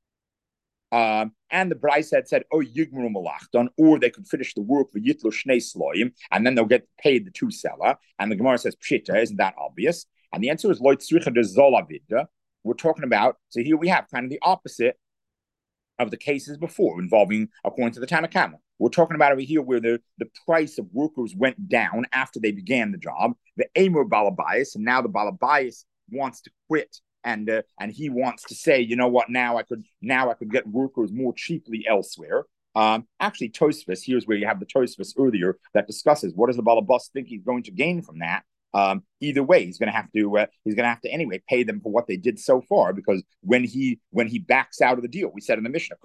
Um, and the Bryce had said, "Oh, yigmuru malachton," or they could finish the work for yitlo shnei sloim, and then they'll get paid the two seller. And the Gemara says, "Pshita, isn't that obvious?" And the answer is loy tzricha de zolavidda. We're talking about. So here we have kind of the opposite of the cases before involving, according to the Tanakama. We're talking about over here where the, the price of workers went down after they began the job. The Amor Balabayas, and now the Balabayas wants to quit. And uh, and he wants to say, you know what? Now I could now I could get workers more cheaply elsewhere. Um, actually, Tosfos, here's where you have the Tosfos earlier that discusses what does the Balabas think he's going to gain from that. Um, either way, he's going to have to uh, he's going to have to anyway pay them for what they did so far, because when he when he backs out of the deal, we said in the Mishnah,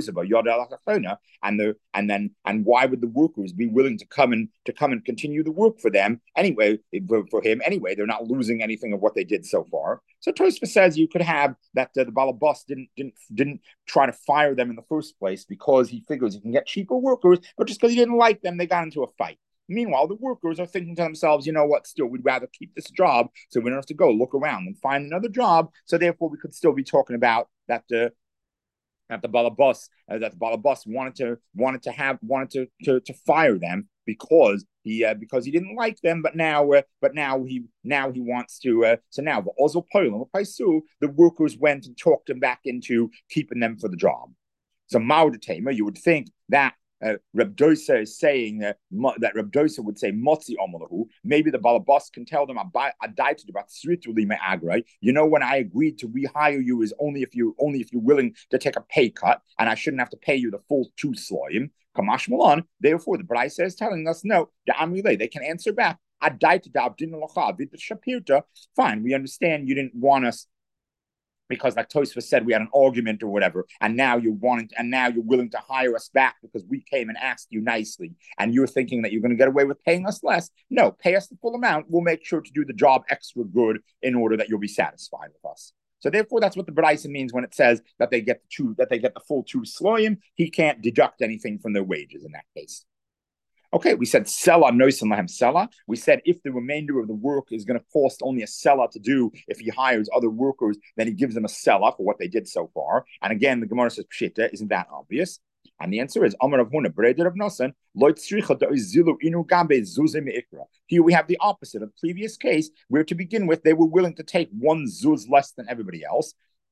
and the and then and why would the workers be willing to come and to come and continue the work for them anyway for, for him anyway? They're not losing anything of what they did so far. So Tosfos says you could have that uh, the Balabas didn't didn't didn't try to fire them in the first place because he figures he can get cheaper workers, but just because he didn't like them, they got into a fight. Meanwhile, the workers are thinking to themselves, you know what, still, we'd rather keep this job so we don't have to go look around and find another job. So therefore, we could still be talking about that the uh, that the Balabas uh, that the Balabas wanted to wanted to have wanted to to, to fire them because he uh, because he didn't like them, but now uh, but now he now he wants to. Uh, so now the Ozil Poland the workers went and talked him back into keeping them for the job. So Maudatema, you would think that. Uh, Reb Dosa is saying uh, mo- that Reb Dosa would say Motzi Omalahu. Maybe the Balabas can tell them I died to about Srituli Me'agrai. You know, when I agreed to rehire you is only if you only if you're willing to take a pay cut, and I shouldn't have to pay you the full two sloim. Kamash Malon. Therefore, the Bryce is telling us no. The Amrile they can answer back. I died to Dabdin Lacha Shapirta. Fine, we understand you didn't want us. Because, like Tosfos said, we had an argument or whatever, and now you're wanting, to, and now you're willing to hire us back because we came and asked you nicely, and you're thinking that you're going to get away with paying us less. No, pay us the full amount. We'll make sure to do the job extra good in order that you'll be satisfied with us. So therefore, that's what the Baraisa means when it says that they get the two, that they get the full two sloyim. He can't deduct anything from their wages in that case. Okay, we said sella noisim lahem sella. We said if the remainder of the work is going to cost only a sella to do, if he hires other workers, then he gives them a sella for what they did so far. And again, the Gemara says pshita, isn't that obvious? And the answer is Amar of Huna Breder of Nasan loit tzricha zilu inu gabe zuze meikra. Here we have the opposite of the previous case, where to begin with they were willing to take one zuz less than everybody else.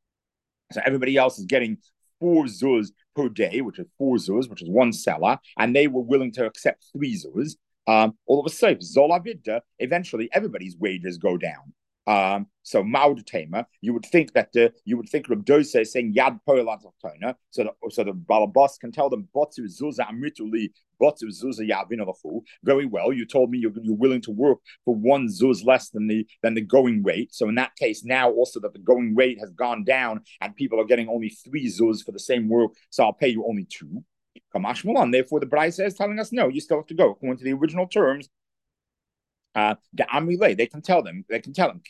So everybody else is getting four zuz per day, which is four zuz, which is one seller, and they were willing to accept three zuz. Um, all of a sudden, zolavidda, eventually everybody's wages go down. Um, so Maudatema, you would think that the you would think Reb Dosa is saying Yad Poelat Tona, so the so the Balabas can tell them Botzu Zuza Amrituli Botzu Zuza Yavinalahu. Very well, you told me you're, you're willing to work for one zuz less than the than the going rate. So in that case, now also that the going rate has gone down and people are getting only three zuz for the same work, so I'll pay you only two. Kamash Mulan. Therefore, the Braisa is telling us no, you still have to go according to the original terms. Uh, the Amrile, they can tell them, they can tell them,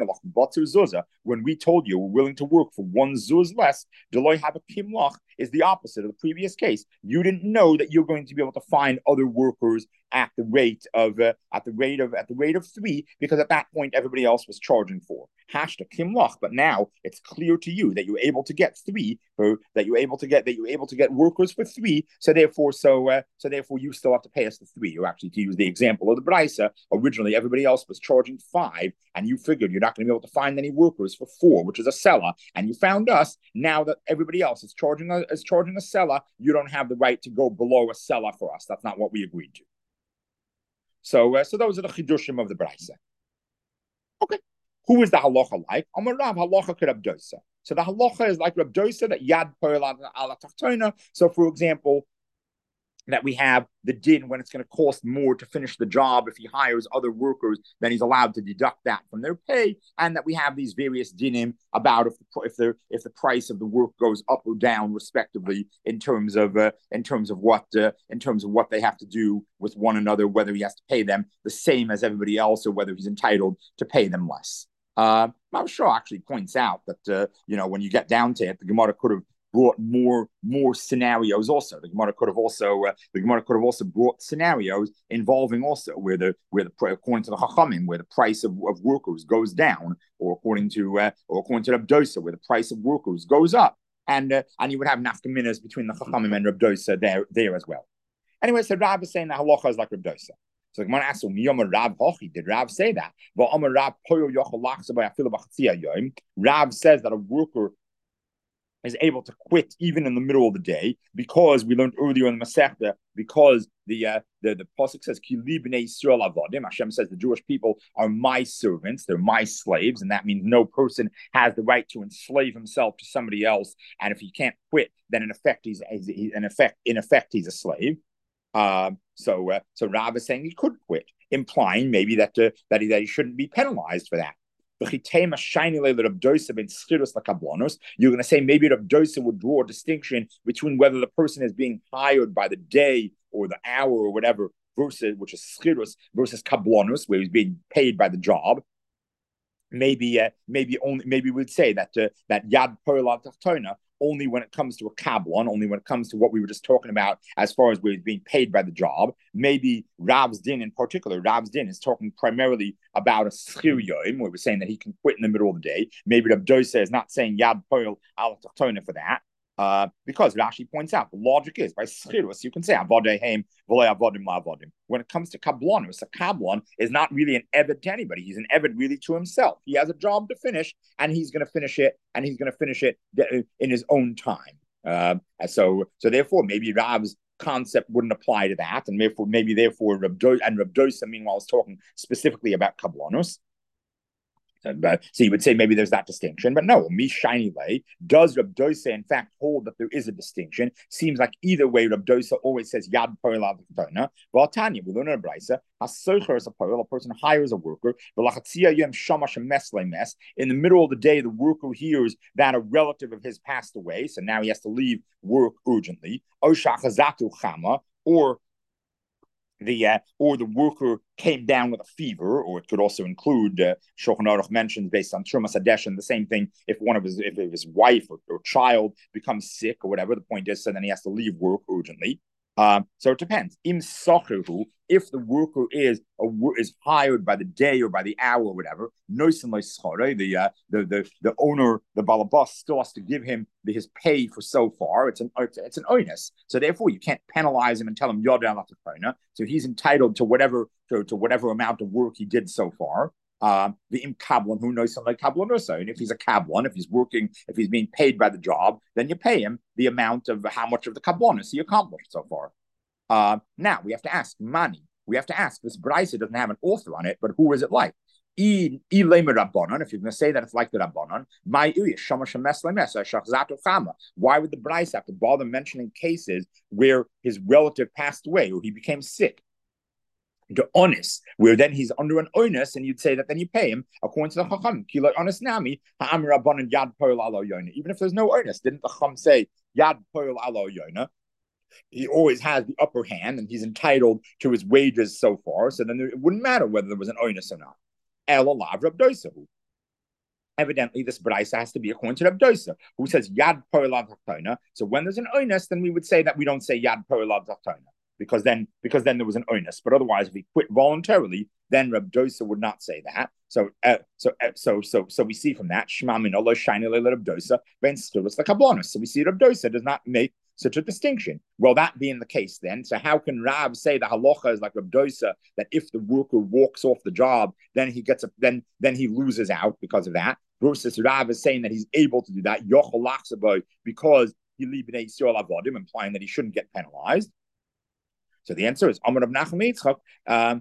when we told you we're willing to work for one zuz less, Deloy have a kimlach is the opposite of the previous case. You didn't know that you're going to be able to find other workers at the rate of uh, at the rate of at the rate of three, because at that point everybody else was charging four. Hashtag kimlach, but now it's clear to you that you're able to get three, or that you're able to get that you're able to get workers for three. So therefore, so uh, so therefore, you still have to pay us the three. Or actually, to use the example of the Braisa, originally originally everybody else was charging five, and you figured you're not going to be able to find any workers for four, which is a seller, and you found us. Now that everybody else is charging a, is charging a seller, you don't have the right to go below a seller for us. That's not what we agreed to. So, uh, so those are the chidushim of the brisa. Okay, who is the halacha like? Amar Rav, halacha could Dosa. So the halacha is like Rab Dosa, that yad poel ala tachtona. So, for example, that we have the din when it's going to cost more to finish the job. If he hires other workers, then he's allowed to deduct that from their pay, and that we have these various dinim about if the if the if the price of the work goes up or down, respectively, in terms of uh, in terms of what uh, in terms of what they have to do with one another, whether he has to pay them the same as everybody else or whether he's entitled to pay them less. Uh, Mavshah actually points out that uh, you know when you get down to it, the Gemara could have brought more more scenarios. Also, the Gemara could have also uh, the Gemara could have also brought scenarios involving also where the where the according to the Chachamim, where the price of, of workers goes down, or according to uh, or according to Rab Dosa, where the price of workers goes up, and uh, and you would have nafkaminas between the Chachamim and Rab Dosa there there as well. Anyway, so Rav is saying that halacha is like Rab Dosa. So the Gemara asks, Rav Hochi, did Rav say that? Rav says that a worker is able to quit even in the middle of the day, because we learned earlier in the Masechta, because the uh, the the pasuk says Ki li bnei Yisrael avodim. Hashem says the Jewish people are my servants, they're my slaves, and that means no person has the right to enslave himself to somebody else. And if he can't quit, then in effect he's, he's in effect in effect he's a slave. Um, so uh, so Rav is saying he could quit, implying maybe that uh, that he that he shouldn't be penalized for that. You're going to say maybe Rab Dosa would draw a distinction between whether the person is being hired by the day or the hour or whatever, versus which is schirus versus kablanus, where he's being paid by the job. Maybe, uh, maybe only, maybe we'd say that uh, that yad poel tachtona only when it comes to a kablon, only when it comes to what we were just talking about as far as we're being paid by the job. Maybe Rav's din in particular, Rav's din is talking primarily about a schir yoim, where we're saying that he can quit in the middle of the day. Maybe Rab Dosa is not saying yad poel al tachtona for that. Uh, because Rashi points out the logic is by schirus you can say avodehem v'lo avodim la'avodim. When it comes to kablonus, a kablon is not really an eved to anybody. He's an eved really to himself. He has a job to finish, and he's going to finish it, and he's going to finish it in his own time. Uh, so, so therefore, maybe Rav's concept wouldn't apply to that, and therefore, maybe therefore Rab Dosa, and Rab Dosa meanwhile is talking specifically about kablonus. So you would say maybe there's that distinction, but no. Mi shiny lay does Rab Dosa in fact hold that there is a distinction? Seemes like either way Rab Dosa always says yad poel avtona. Well, Tanya, we learn in a brisa, hasocher is a poel, a person hires a worker. V'lachatzia yom shamash mes mes. In the middle of the day, the worker hears that a relative of his passed away, so now he has to leave work urgently. O shachazatu chama, or the uh, or the worker came down with a fever, or it could also include uh, Shulchan Aruch mentions based on Trumas Hadeshin the same thing if one of his if his wife or, or child becomes sick or whatever. The point is, so then he has to leave work urgently. Um, so it depends. Im sochehu, if the worker is a, is hired by the day or by the hour or whatever, the uh, the the the owner, the balabas, still has to give him the, his pay for so far. It's an it's, it's an onus. So therefore, you can't penalize him and tell him yodan latachona. So he's entitled to whatever to, to whatever amount of work he did so far. Um, the im kablon, who knows something like kablon also. And if he's a kablon, if he's working, if he's being paid by the job, then you pay him the amount of how much of the kablonus he accomplished so far. Uh, now we have to ask money. We have to ask. This brisa doesn't have an author on it, but who is it like? If you're going to say that it's like the Rabbanon, why would the brisa have to bother mentioning cases where his relative passed away or he became sick? The onus, where then he's under an onus, and you'd say that then you pay him according to the Chacham. Kilo onus nami ha'am rabbanon yad poel alo yona. Even if there's no onus, didn't the Chacham say yad poel alo yona? He always has the upper hand, and he's entitled to his wages so far. So then it wouldn't matter whether there was an onus or not. El alav Rab Dosa. Evidently, this brisa has to be according to Rab Dosa, who says yad poel al tachtona. So when there's an onus, then we would say that we don't say yad poel al tachtona. Because then, because then there was an onus. But otherwise, if he quit voluntarily, then Rab Dosa would not say that. So, uh, so, uh, so, so, so we see from that Shema min Allah shiny le Rab Dosa ben stilus the kablanus. So we see Rab Dosa does not make such a distinction. Well, that being the case, then, so how can Rav say the halacha is like Reb Dosa, that if the worker walks off the job, then he gets a then then he loses out because of that? Versus Rav is saying that he's able to do that because he leave b'nei Yisrael avodim, implying that he shouldn't get penalized. So the answer is Amar of Nachum Yitzchak. Um,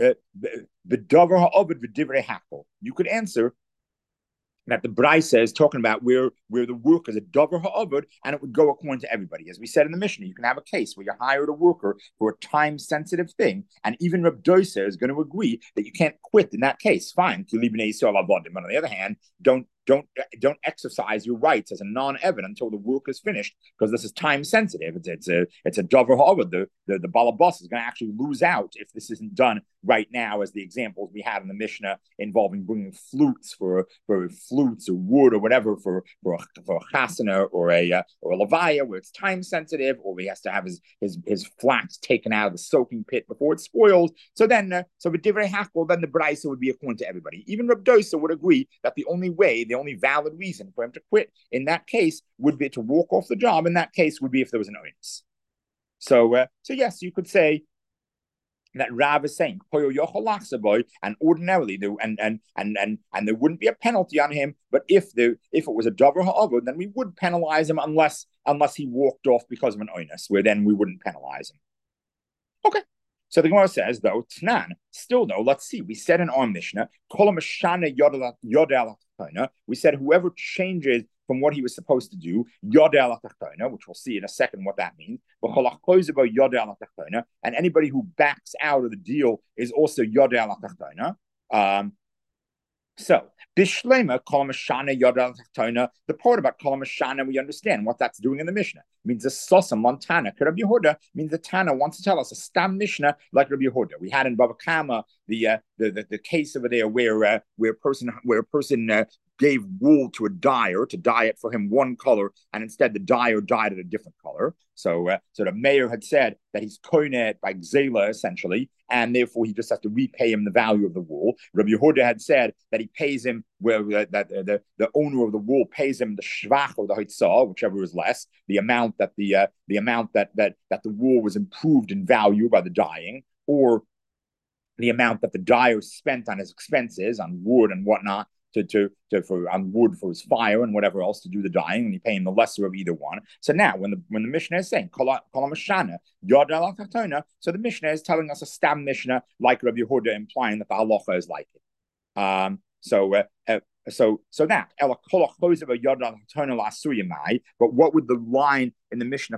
you could answer that the Brisa is talking about where, where the worker is a davar ha'avod, and it would go according to everybody. As we said in the Mishnah, you can have a case where you hired a worker for a time-sensitive thing, and even Reb Dosa is going to agree that you can't quit in that case. Fine, but on the other hand, don't don't don't exercise your rights as a non-evid until the work is finished, because this is time sensitive. It's it's a it's a davar ha'avod. The the, the balabas is going to actually lose out if this isn't done right now, as the examples we had in the Mishnah involving bringing flutes for for flutes or wood or whatever for for a, for a chasana or a uh, or a levaya, where it's time sensitive, or he has to have his his his flax taken out of the soaking pit before it spoils. So then, uh, so with divrei hakel, then the brisa would be according to everybody. Even Reb Dosa would agree that the only way, the only valid reason for him to quit in that case would be to walk off the job. In that case, would be if there was an onus. So, uh, so yes, you could say that Rav is saying, and ordinarily there and and and and and there wouldn't be a penalty on him, but if the if it was a davar ha'avod, then we would penalize him unless unless he walked off because of an onus, where then we wouldn't penalize him. Okay. So the Gemara says, though, Tnan, still though, let's see. We said in our Mishnah, we said whoever changes from what he was supposed to do, which we'll see in a second what that means. And anybody who backs out of the deal is also um, so, Bishlema, Kolamashana, Yodal Tachtona, the part about Kolamashana, we understand what that's doing in the Mishnah. It means the Sosa, Montana, Rabbi Yehuda means the Tana wants to tell us a Stam Mishnah like Rabbi Yehuda. We had in Bava Kama the, uh, the, the the case over there where uh, where a person where a person uh, gave wool to a dyer to dye it for him one color, and instead the dyer dyed it a different color. So, uh, so the mayor had said that he's koine it by gzela essentially, and therefore he just has to repay him the value of the wool. Rabbi Yehuda had said that he pays him where uh, that uh, the the owner of the wool pays him the shvach or the hitzah, whichever is less, the amount that the uh, the amount that that that the wool was improved in value by the dyeing, or the amount that the dyer spent on his expenses on wood and whatnot. To, to, to for on wood for his fire and whatever else to do the dyeing, and he paying the lesser of either one. So now, when the when the Mishnah is saying Kolamashana Yodal Tachtona, so the Mishnah is telling us a stam Mishnah like Rabbi Yehuda, implying that the halacha is like it. Um, so uh, uh, so so that but what would the line in the Mishnah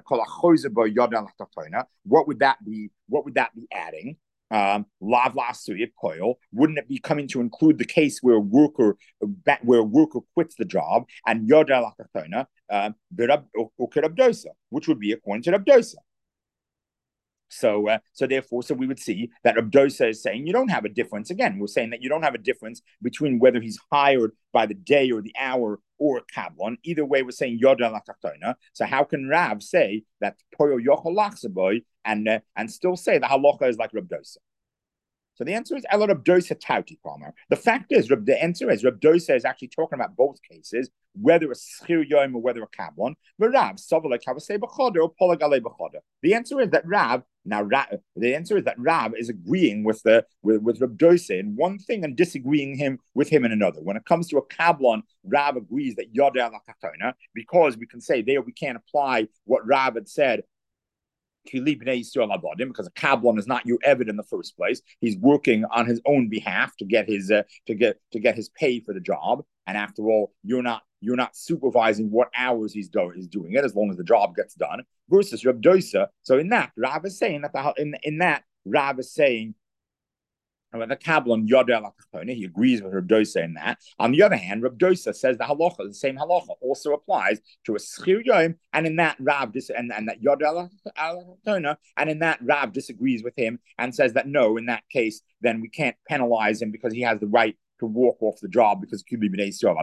what would that be? What would that be adding? Um, lav la'asuyah koil, wouldn't it be coming to include the case where a worker where a worker quits the job and yoda la'atachona um, which would be according to Reb Dosa. So, uh, so therefore, so we would see that Reb Dosa is saying you don't have a difference. Again, we're saying that you don't have a difference between whether he's hired by the day or the hour or a kablon. Either way, we're saying yoda la'atachona. So how can Rav say that poyo yochol lachsaboy and uh, and still say the halacha is like Reb Dosa? So the answer is Ela Reb Dosa Tauti Palmer. The fact is, Reb, the answer is Reb Dosa is actually talking about both cases, whether a schir yom or whether a kablon. But Rav savalek havasei b'choder or polagale b'choder. The answer is that Rav now Rav, the answer is that Rav is agreeing with the with, with Reb Dosa in one thing and disagreeing him with him in another. When it comes to a kablon, Rav agrees that yodeh lakatona, because we can say there we can't apply what Rav had said. Because a kablon is not your evid in the first place. He's working on his own behalf to get his uh, to get to get his pay for the job. And after all, you're not you're not supervising what hours he's do, he's doing it, as long as the job gets done. Versus Reb Dosa. So in that, Rav is saying that the, in in that Rav is saying the kablon yodel la'atachona, he agrees with Reb Dosa in that. On the other hand, Reb Dosa says the halacha, the same halacha, also applies to a schir yom, and in that Rav dis- and, and that yodel la'atachona, and in that Rav disagrees with him and says that no, in that case, then we can't penalize him because he has the right to walk off the job because kibli b'nei Yisrael.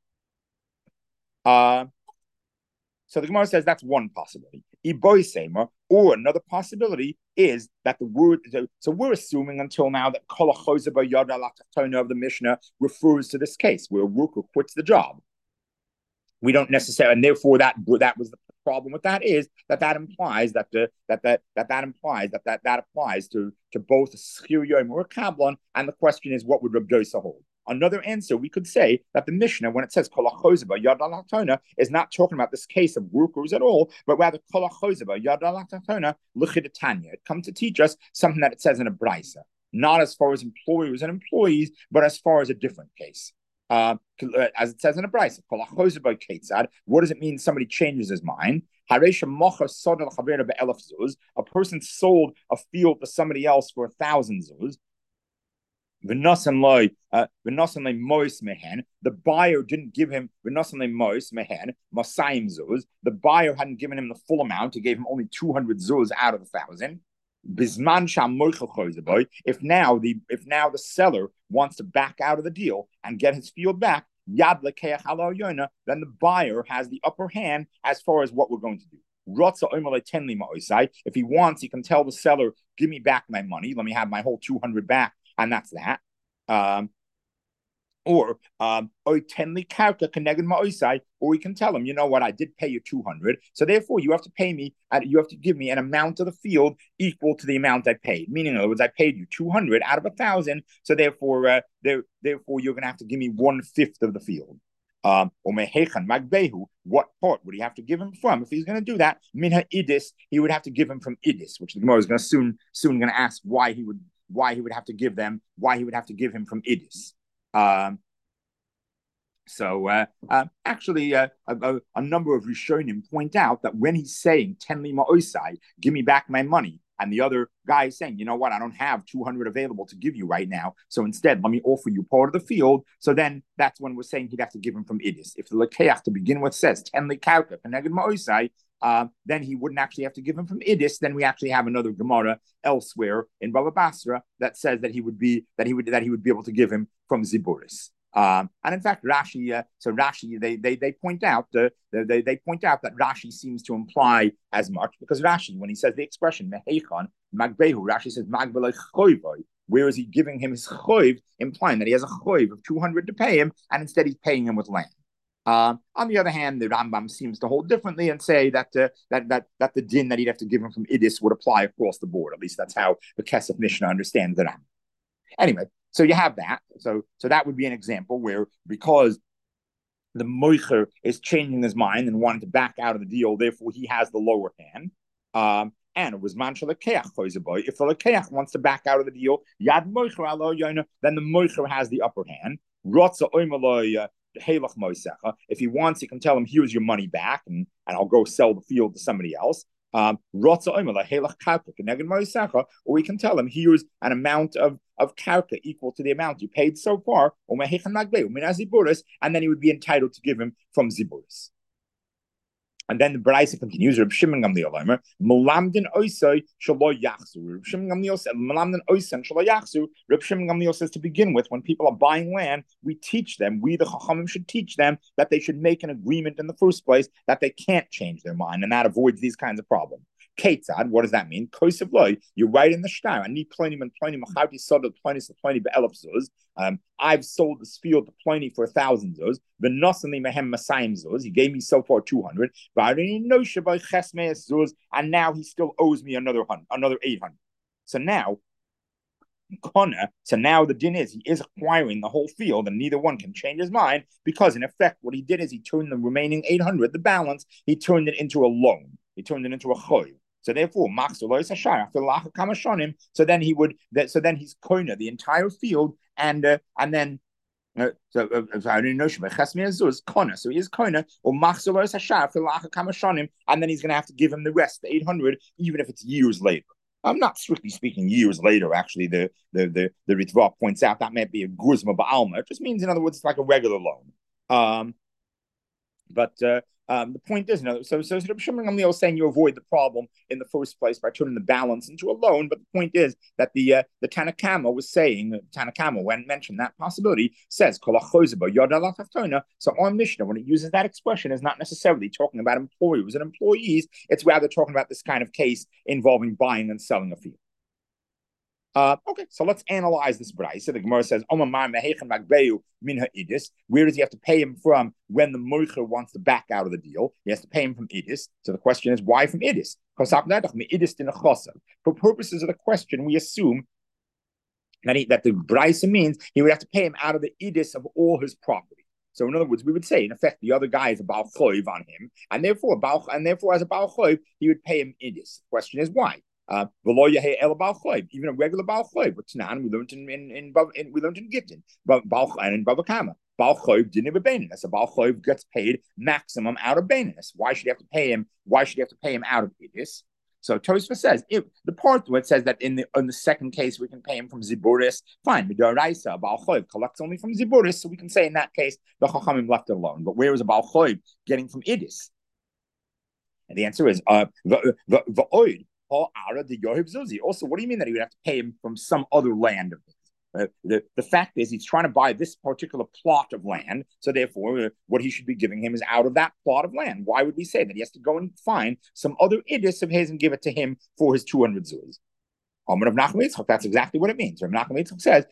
Uh So the Gemara says that's one possibility. Or another possibility is that the word, so we're assuming until now that kol ha'chozer b'yada la'tachtona of the Mishnah refers to this case where a worker quits the job. We don't necessarily, and therefore that that was the, problem with that is that that implies that the that that that that implies that that that applies to to both Schir Yom or Kablan, and the question is, what would Reb Dosa hold? Another answer, we could say that the Mishnah, when it says Kol HaChozeba Yad Al HaTona, is not talking about this case of workers at all, but rather Kol HaChozeba Yad Al HaTona L'Chidatanya. It comes to teach us something that it says in a brisa, not as far as employers and employees, but as far as a different case. Uh, as it says in a brisa, Kol HaChozeba Ketzad. What does it mean? Somebody changes his mind. A person sold a field to somebody else for a thousand zuz. The buyer didn't give him the buyer hadn't given him the full amount. He gave him only two hundred zuz out of the thousand. If now the if now the seller wants to back out of the deal and get his field back, then the buyer has the upper hand as far as what we're going to do. If he wants, he can tell the seller, give me back my money, let me have my whole two hundred back. And that's that. Um, or um, or we can tell him, you know what, I did pay you two hundred, so therefore you have to pay me, you have to give me an amount of the field equal to the amount I paid. Meaning, in other words, I paid you two hundred out of a thousand, so therefore, uh, there, therefore you're going to have to give me one fifth of the field. Um, what part would he have to give him from? If he's going to do that, minha idis, he would have to give him from idis, which the Gemara is going to soon soon going to ask why he would. why he would have to give them, why he would have to give him from Idis. Um, so uh, uh, actually, uh, a, a number of Rishonim point out that when he's saying, Ten li ma'osai, give me back my money, and the other guy is saying, you know what, I don't have two hundred available to give you right now, so instead, let me offer you part of the field. So then that's when we're saying he'd have to give him from Idis. If the Lekeach to begin with says, Ten li kauka, keneged ma'osai, Uh, then he wouldn't actually have to give him from Idis. Then we actually have another Gemara elsewhere in Baba Basra that says that he would be that he would that he would be able to give him from Ziburis. Um, and in fact, Rashi. Uh, so Rashi, they they they point out uh, they they point out that Rashi seems to imply as much, because Rashi, when he says the expression Mehechan Magbehu, Rashi says Magbelei Choyvoi. Where is he giving him his choiv, implying that he has a choiv of two hundred to pay him, and instead he's paying him with land. Uh, on the other hand, the Rambam seems to hold differently and say that uh, that that that the din that he'd have to give him from Idis would apply across the board. At least that's how the Kesef Mishnah understands the Rambam. Anyway, so you have that. So so that would be an example where, because the moicher is changing his mind and wanting to back out of the deal, therefore he has the lower hand. Um, and it was mancha lekeach. If the lekeach wants to back out of the deal, yad moicher alo yona, then the moicher has the upper hand. Rotza oimaloi. If he wants, he can tell him, here's your money back, and, and I'll go sell the field to somebody else. Um, or we can tell him, here's an amount of, of karka equal to the amount you paid so far, and then he would be entitled to give him from ziburis. And then the Baraisa continues, Reb Shimon Gamliel Omer, Melamdin Oisai Shalo Yachsu. Reb Shimon Gamliel said, Melamdin Oisai Shalo Yachsu. Reb Shimon Gamliel says, to begin with, when people are buying land, we teach them, we the Chachamim should teach them that they should make an agreement in the first place that they can't change their mind, and that avoids these kinds of problems. Ketzad, what does that mean? Kosev loy, you write in the shtar. Ani ploni and ploni machauti sold the ploni to ploni be'elef zuz. Um, I've sold this field to ploni for a thousand zuz. V'nosani mehem masayim zuz. He gave me so far two hundred. And now he still owes me another hundred, another eight hundred. So now, so now the din is he is acquiring the whole field, and neither one can change his mind, because in effect what he did is he turned the remaining eight hundred, the balance, he turned it into a loan. He turned it into a choy. So therefore, so then he would, so then he's koina the entire field, and uh, and then uh, so uh, so he is koina or and then he's going to have to give him the rest, the eight hundred, even if it's years later. I'm not strictly speaking years later. Actually, the the the the Ritva points out that might be a guzma ba'alma. It just means, in other words, it's like a regular loan. Um, but uh, Um, the point is, no. So, so Rabbi Shimon Gamliel is saying you avoid the problem in the first place by turning the balance into a loan. But the point is that the uh, the Tanakama was saying, Tanakama, when mentioned that possibility, says Kol HaChozeba Yad Al HaTachtona. So our Mishnah, when it uses that expression, is not necessarily talking about employers and employees. It's rather talking about this kind of case involving buying and selling a field. Uh, okay, so let's analyze this brayse. So the Gemara says, where does he have to pay him from when the moicher wants to back out of the deal? He has to pay him from idis. So the question is, why from idis? For purposes of the question, we assume that, he, that the brayse means he would have to pay him out of the idis of all his property. So in other words, we would say, in effect, the other guy is a Baal Choiv on him, and therefore, Baal, and therefore, as a Baal Choiv, he would pay him idis. The question is why? Uh, even a regular Baal Choiv, which now we learned in, in, in, in we learned in Gittin, but Baal and in Bava Kama. Baal Choiv didn't have a Baininus. A Baal Choiv gets paid maximum out of Baininus. Why should he have to pay him? Why should he have to pay him out of idis? So Tosfos says, if the part where it says that in the in the second case we can pay him from Ziburis, fine. Midaraisa, Baal Choiv collects only from Ziburis, so we can say in that case the Chachamim left it alone. But where is a Baal Choiv getting from idis? And the answer is uh the the the oid the Yohiv Zuzi. Also, what do you mean that he would have to pay him from some other land of his? Uh, the, the fact is he's trying to buy this particular plot of land, so therefore uh, what he should be giving him is out of that plot of land. Why would we say that? He has to go and find some other idis of his and give it to him for his two hundred zuz. That's exactly what it means. Rav Nachman Yitzchak says,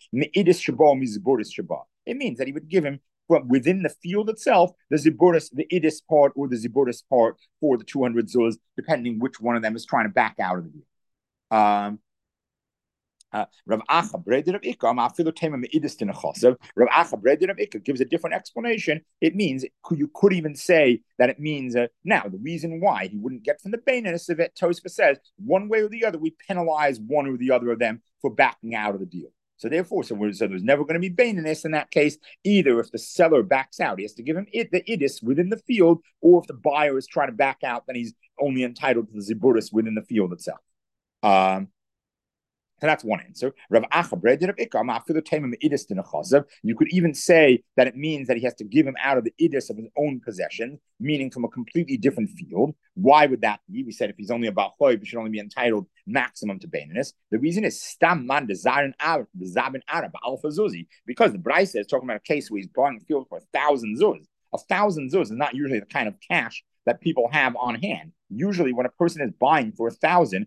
it means that he would give him from within the field itself the ziburis, the idis part or the ziburis part for the two hundred zuz, depending which one of them is trying to back out of the deal. Um, Uh, Rav Acha Breder of Ikka, Rav Acha Breder of Ikka gives a different explanation. It means you could even say that it means uh, now the reason why he wouldn't get from the Baininus of it. Tosfos says one way or the other we penalize one or the other of them for backing out of the deal. So therefore, so, so there's never going to be Baininus in that case. Either if the seller backs out, he has to give him it, the idis within the field, or if the buyer is trying to back out, then he's only entitled to the ziburis within the field itself. Um, So that's one answer. Rav Acha Breder of Ikka, ma'afilu teimim idis d'nechasav. You could even say that it means that he has to give him out of the idis of his own possession, meaning from a completely different field. Why would that be? We said if he's only about choiv, he should only be entitled maximum to Baininus. The reason is stam man dezarin zabin arab alpha zuzi, because the Brayse is talking about a case where he's buying a field for a thousand zuz. A thousand zuz is not usually the kind of cash that people have on hand. Usually, when a person is buying for a thousand,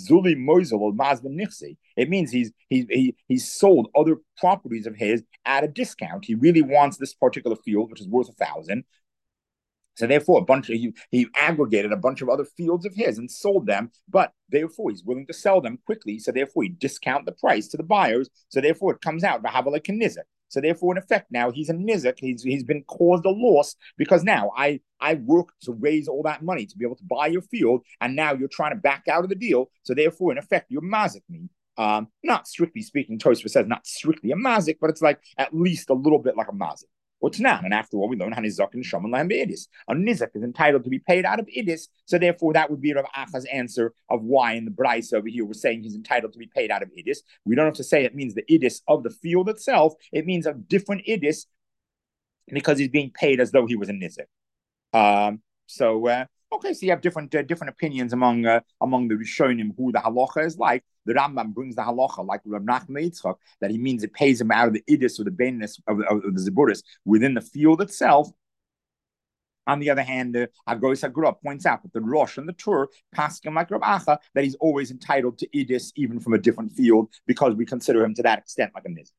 it means he's he's he, he's sold other properties of his at a discount. He really wants this particular field, which is worth a thousand. So therefore, a bunch of he, he aggregated a bunch of other fields of his and sold them, but therefore he's willing to sell them quickly. So therefore, he discount the price to the buyers. So therefore, it comes out like a nizak. So therefore, in effect, now he's a nizak. He's he's been caused a loss because now I I worked to raise all that money to be able to buy your field, and now you're trying to back out of the deal. So therefore, in effect, you're mazik me. Um, not strictly speaking, Tosfos says not strictly a mazik, but it's like at least a little bit like a mazik. What's not? And after all, we learn Hanizak and Shaman Lam Idis. A nizak is entitled to be paid out of Idis, so therefore that would be Rav Acha's answer of why in the Brayse over here we're saying he's entitled to be paid out of Idis. We don't have to say it means the Idis of the field itself. It means a different Idis because he's being paid as though he was a nizak. Um, so uh, okay, so you have different uh, different opinions among uh, among the Rishonim who the halacha is like. The Rambam brings the halacha like Rav Nachman Yitzchak that he means it pays him out of the idis or the baininus of, of, of the ziburis within the field itself. On the other hand, the Agoros Hagra points out that the Rosh and the Tur paskin like Rav Acha that he's always entitled to idis even from a different field because we consider him to that extent like a nizak.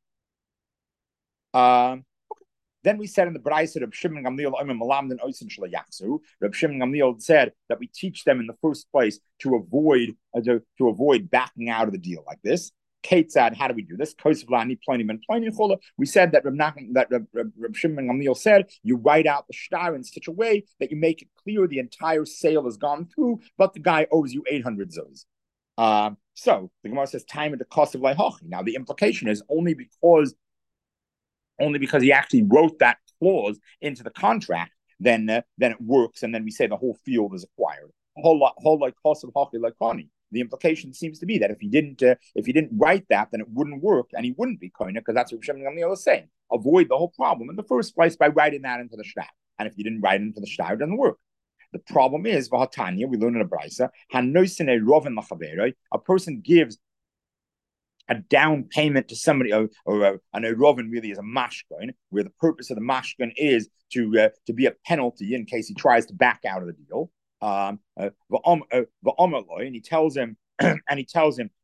Um. Then we said in the Brayse of Shimon Gamliel Oimim Malam and Oisin Shlayachsu. Reb Shimon Gamliel said that we teach them in the first place to avoid uh, to, to avoid backing out of the deal like this. Kate said, "How do we do this?" We said that Reb, Nachman, that Reb, Reb, Reb Shimon Gamliel said you write out the shtar in such a way that you make it clear the entire sale has gone through, but the guy owes you eight hundred zuz. Uh, so the Gemara says time at the cost of Leihochi. Now the implication is only because. Only because he actually wrote that clause into the contract, then uh, then it works, and then we say the whole field is acquired. Whole whole like cost of hockey like honey. The implication seems to be that if he didn't uh, if he didn't write that, then it wouldn't work, and he wouldn't be koine because that's what Shimon Gamliel is saying. Avoid the whole problem in the first place by writing that into the shtar, and if you didn't write it into the shtar, it doesn't work. The problem is, v'hatanya, we learn in a brayse, hanoisine roven lachaveroi, a person gives a down payment to somebody, or, or uh, an erovin really is a mashkin, where the purpose of the mashkin is to uh, to be a penalty in case he tries to back out of the deal. Um, uh, and he tells him, and he tells him,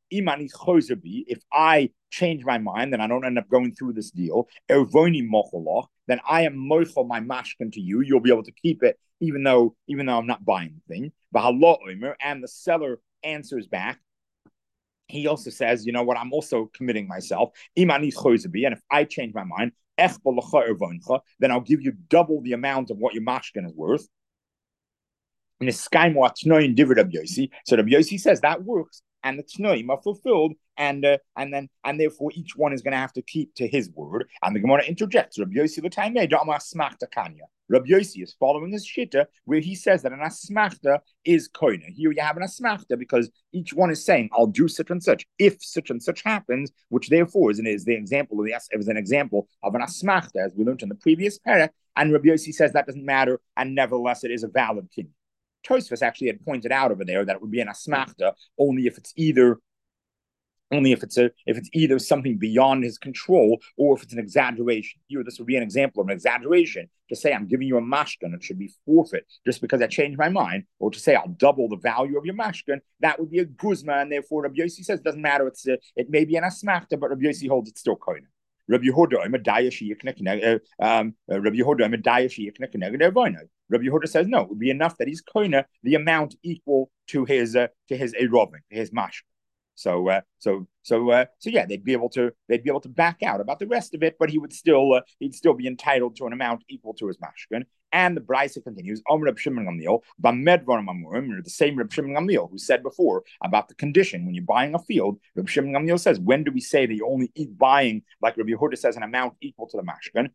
Imani choserbi, if I change my mind, then I don't end up going through this deal. Ervoni mocholoch, then I am mochel my mashkin to you. You'll be able to keep it, even though even though I'm not buying the thing. And the seller answers back. He also says, you know what, I'm also committing myself. Imani choserbi, and if I change my mind, then I'll give you double the amount of what your mashkin is worth. So Rabbi Yossi says that works, and the Tnoim are fulfilled, and uh, and then and therefore each one is going to have to keep to his word. And the Gemara interjects, Rabbi Yossi l'taimei da'amar asmachta kanya. Rabbi Yossi is following his shitta, where he says that an asmachta is koina. Here you have an asmachta because each one is saying, "I'll do such and such if such and such happens," which therefore is, is the example of the is an example of an asmachta, as we learned in the previous parak. And Rabbi Yossi says that doesn't matter, and nevertheless it is a valid kinyan. Tosfos actually had pointed out over there that it would be an asmachta only if it's either only if it's a if it's either something beyond his control or if it's an exaggeration. Here, this would be an example of an exaggeration. To say I'm giving you a mashkin, it should be forfeit just because I changed my mind, or to say I'll double the value of your mashkin, that would be a guzma, and therefore Rabbi Yossi says it doesn't matter. It's a, it may be an asmachta, but Rabbi Yossi holds it's still koina. Rabbi Yehuda, I'm a daya um, Rabbi Yehuda, I'm a daya Rabbi Yehuda says no, it would be enough that he's koina the amount equal to his uh, to his eroving, to his mashkin. So, uh, so, so, uh, so, yeah, they'd be able to they'd be able to back out about the rest of it, but he would still uh, he'd still be entitled to an amount equal to his mashkin. And the Brisa continues, Reb Shimon Gamliel, the same Reb Shimon Gamliel who said before about the condition when you're buying a field. Reb Shimon Gamliel says, when do we say that you only eat buying, like Rabbi Yehuda says, an amount equal to the mashkin?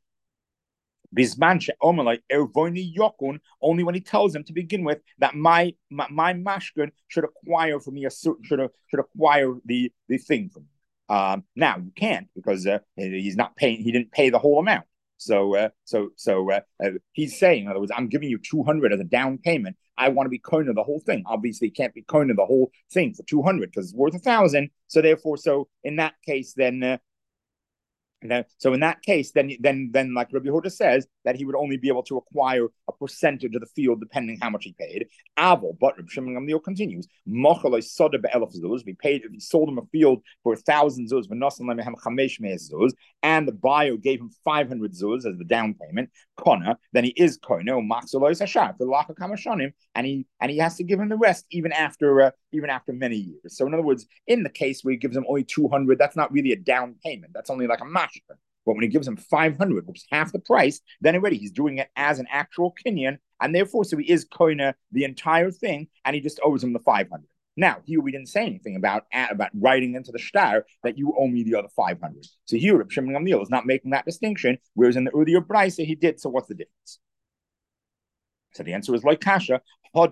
Only when he tells them to begin with that my my, my mashkin should acquire for me a should should acquire the the thing from me. Um, now you can't because uh, he's not paying. He didn't pay the whole amount. So uh, so so uh, uh, he's saying, in other words, I'm giving you two hundred as a down payment. I want to be koina the whole thing. Obviously, he can't be koina the whole thing for two hundred because it's worth a thousand. So therefore, so in that case, then. Uh, Now, so in that case, then, then, then, like Rabbi Yehuda says, that he would only be able to acquire a percentage of the field depending how much he paid. Aval, but Rabbi Shimon Gamliel continues, Mochaloi soda be'elef zuz. We paid if he sold him a field for a thousand zuz, zuz, and the buyer gave him five hundred zuz as the down payment. Kona, then he is koina machzoloi sashar for lacha kamashanim, and he and he has to give him the rest even after uh, even after many years. So in other words, in the case where he gives him only two hundred, that's not really a down payment. That's only like a mashkin. But when he gives him five hundred, which is half the price, then already he's doing it as an actual kinyan, and therefore, so he is koina the entire thing, and he just owes him the five hundred. Now, here we didn't say anything about, about writing into the shtar that you owe me the other five hundred. So here, Reb Shimon Gamliel is not making that distinction, whereas in the earlier brisa he did. So what's the difference? So the answer is like kasha.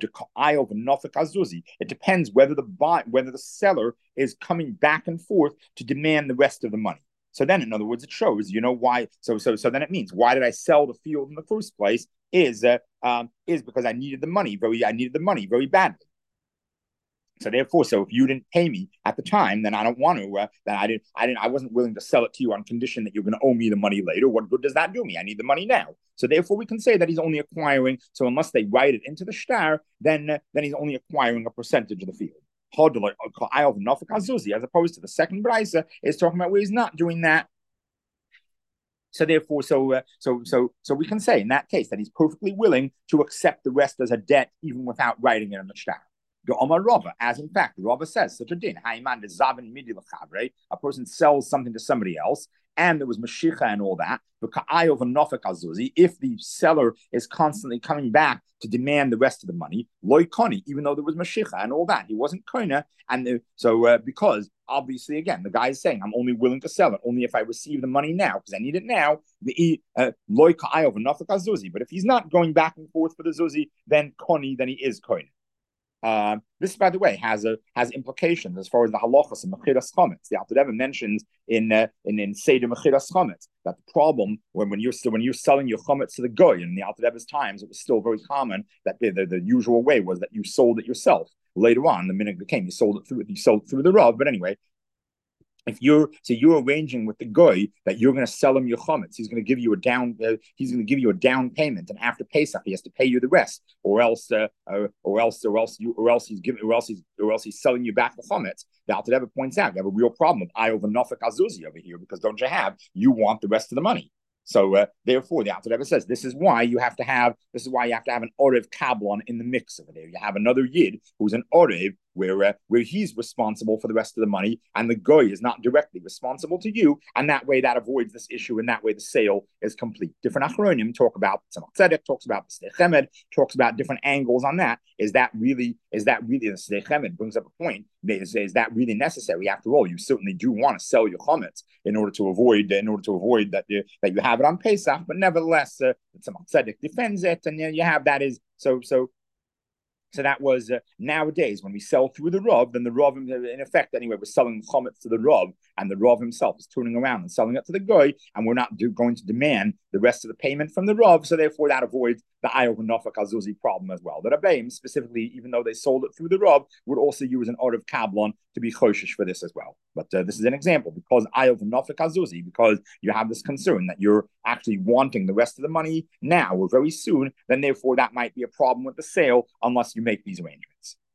It depends whether the buy, whether the seller is coming back and forth to demand the rest of the money. So then, in other words, it shows, you know, why. So, so, so then it means why did I sell the field in the first place? Is uh, um, is because I needed the money very. I needed the money very badly. So therefore, so if you didn't pay me at the time, then I don't want to. Uh, then I didn't. I didn't. I wasn't willing to sell it to you on condition that you're going to owe me the money later. What good does that do me? I need the money now. So therefore, we can say that he's only acquiring. So unless they write it into the shtar, then uh, then he's only acquiring a percentage of the field. As opposed to the second brisa is talking about where he's not doing that. So therefore, so uh, so so so we can say in that case that he's perfectly willing to accept the rest as a debt, even without writing it in the shtar. As in fact, the Rava says such a din. A person sells something to somebody else, and there was Mashiach and all that. If the seller is constantly coming back to demand the rest of the money, loikoni, even though there was Mashiach and all that, he wasn't koina, and the, so uh, because obviously again the guy is saying I'm only willing to sell it only if I receive the money now because I need it now. The loy ka'ayov nafik azuzi, but if he's not going back and forth for the zuzi, then koni, then he is koina. Uh, this, by the way, has a has implications as far as the halachas and mechiras chametz. The Alter Rebbe mentions in uh, in in Seder mechiras chametz that the problem when when you're still when you're selling your chametz to the goy, and in the Alter Rebbe's times it was still very common that the, the, the usual way was that you sold it yourself. Later on, the minute it became you sold it through you sold it through the rav. But anyway, if you're so you're arranging with the guy that you're going to sell him your chametz, he's going to give you a down, uh, he's going to give you a down payment, and after Pesach he has to pay you the rest, or else, uh, uh, or else, or else you, or else he's giving, or else he's, or else he's selling you back the chametz. The Alter Rebbe points out you have a real problem with I over Nafik Azuzi over here, because don't you have, you want the rest of the money. So uh, therefore, the Alter Rebbe says this is why you have to have this is why you have to have an Orev Kablon in the mix over there. You have another Yid who's an Orev where uh, where he's responsible for the rest of the money, and the guy is not directly responsible to you, and that way that avoids this issue, and that way the sale is complete. Different Achronim talk about Tzemach Tzedek, talks about the Sdei Chemed, talks about different angles on that. Is that really is that really the Sdei Chemed brings up a point? Is, is that really necessary? After all, you certainly do want to sell your chametz in order to avoid in order to avoid that you, that you have it on Pesach, but nevertheless, uh, Tzemach Tzedek defends it, and you, you have that is so so. So that was uh, nowadays when we sell through the Rav, then the Rav, in effect, anyway, we're selling chametz to the Rav, and the Rav himself is turning around and selling it to the guy, and we're not do, going to demand the rest of the payment from the Rav. So therefore, that avoids the Ayov and Nafak Azuzi problem as well. The Rabbeim, specifically, even though they sold it through the Rav, would also use an Orev Kablon to be choshish for this as well. But uh, this is an example because Ayov and Nafak Azuzi, because you have this concern that you're actually wanting the rest of the money now or very soon, then therefore that might be a problem with the sale unless you make these arrangements.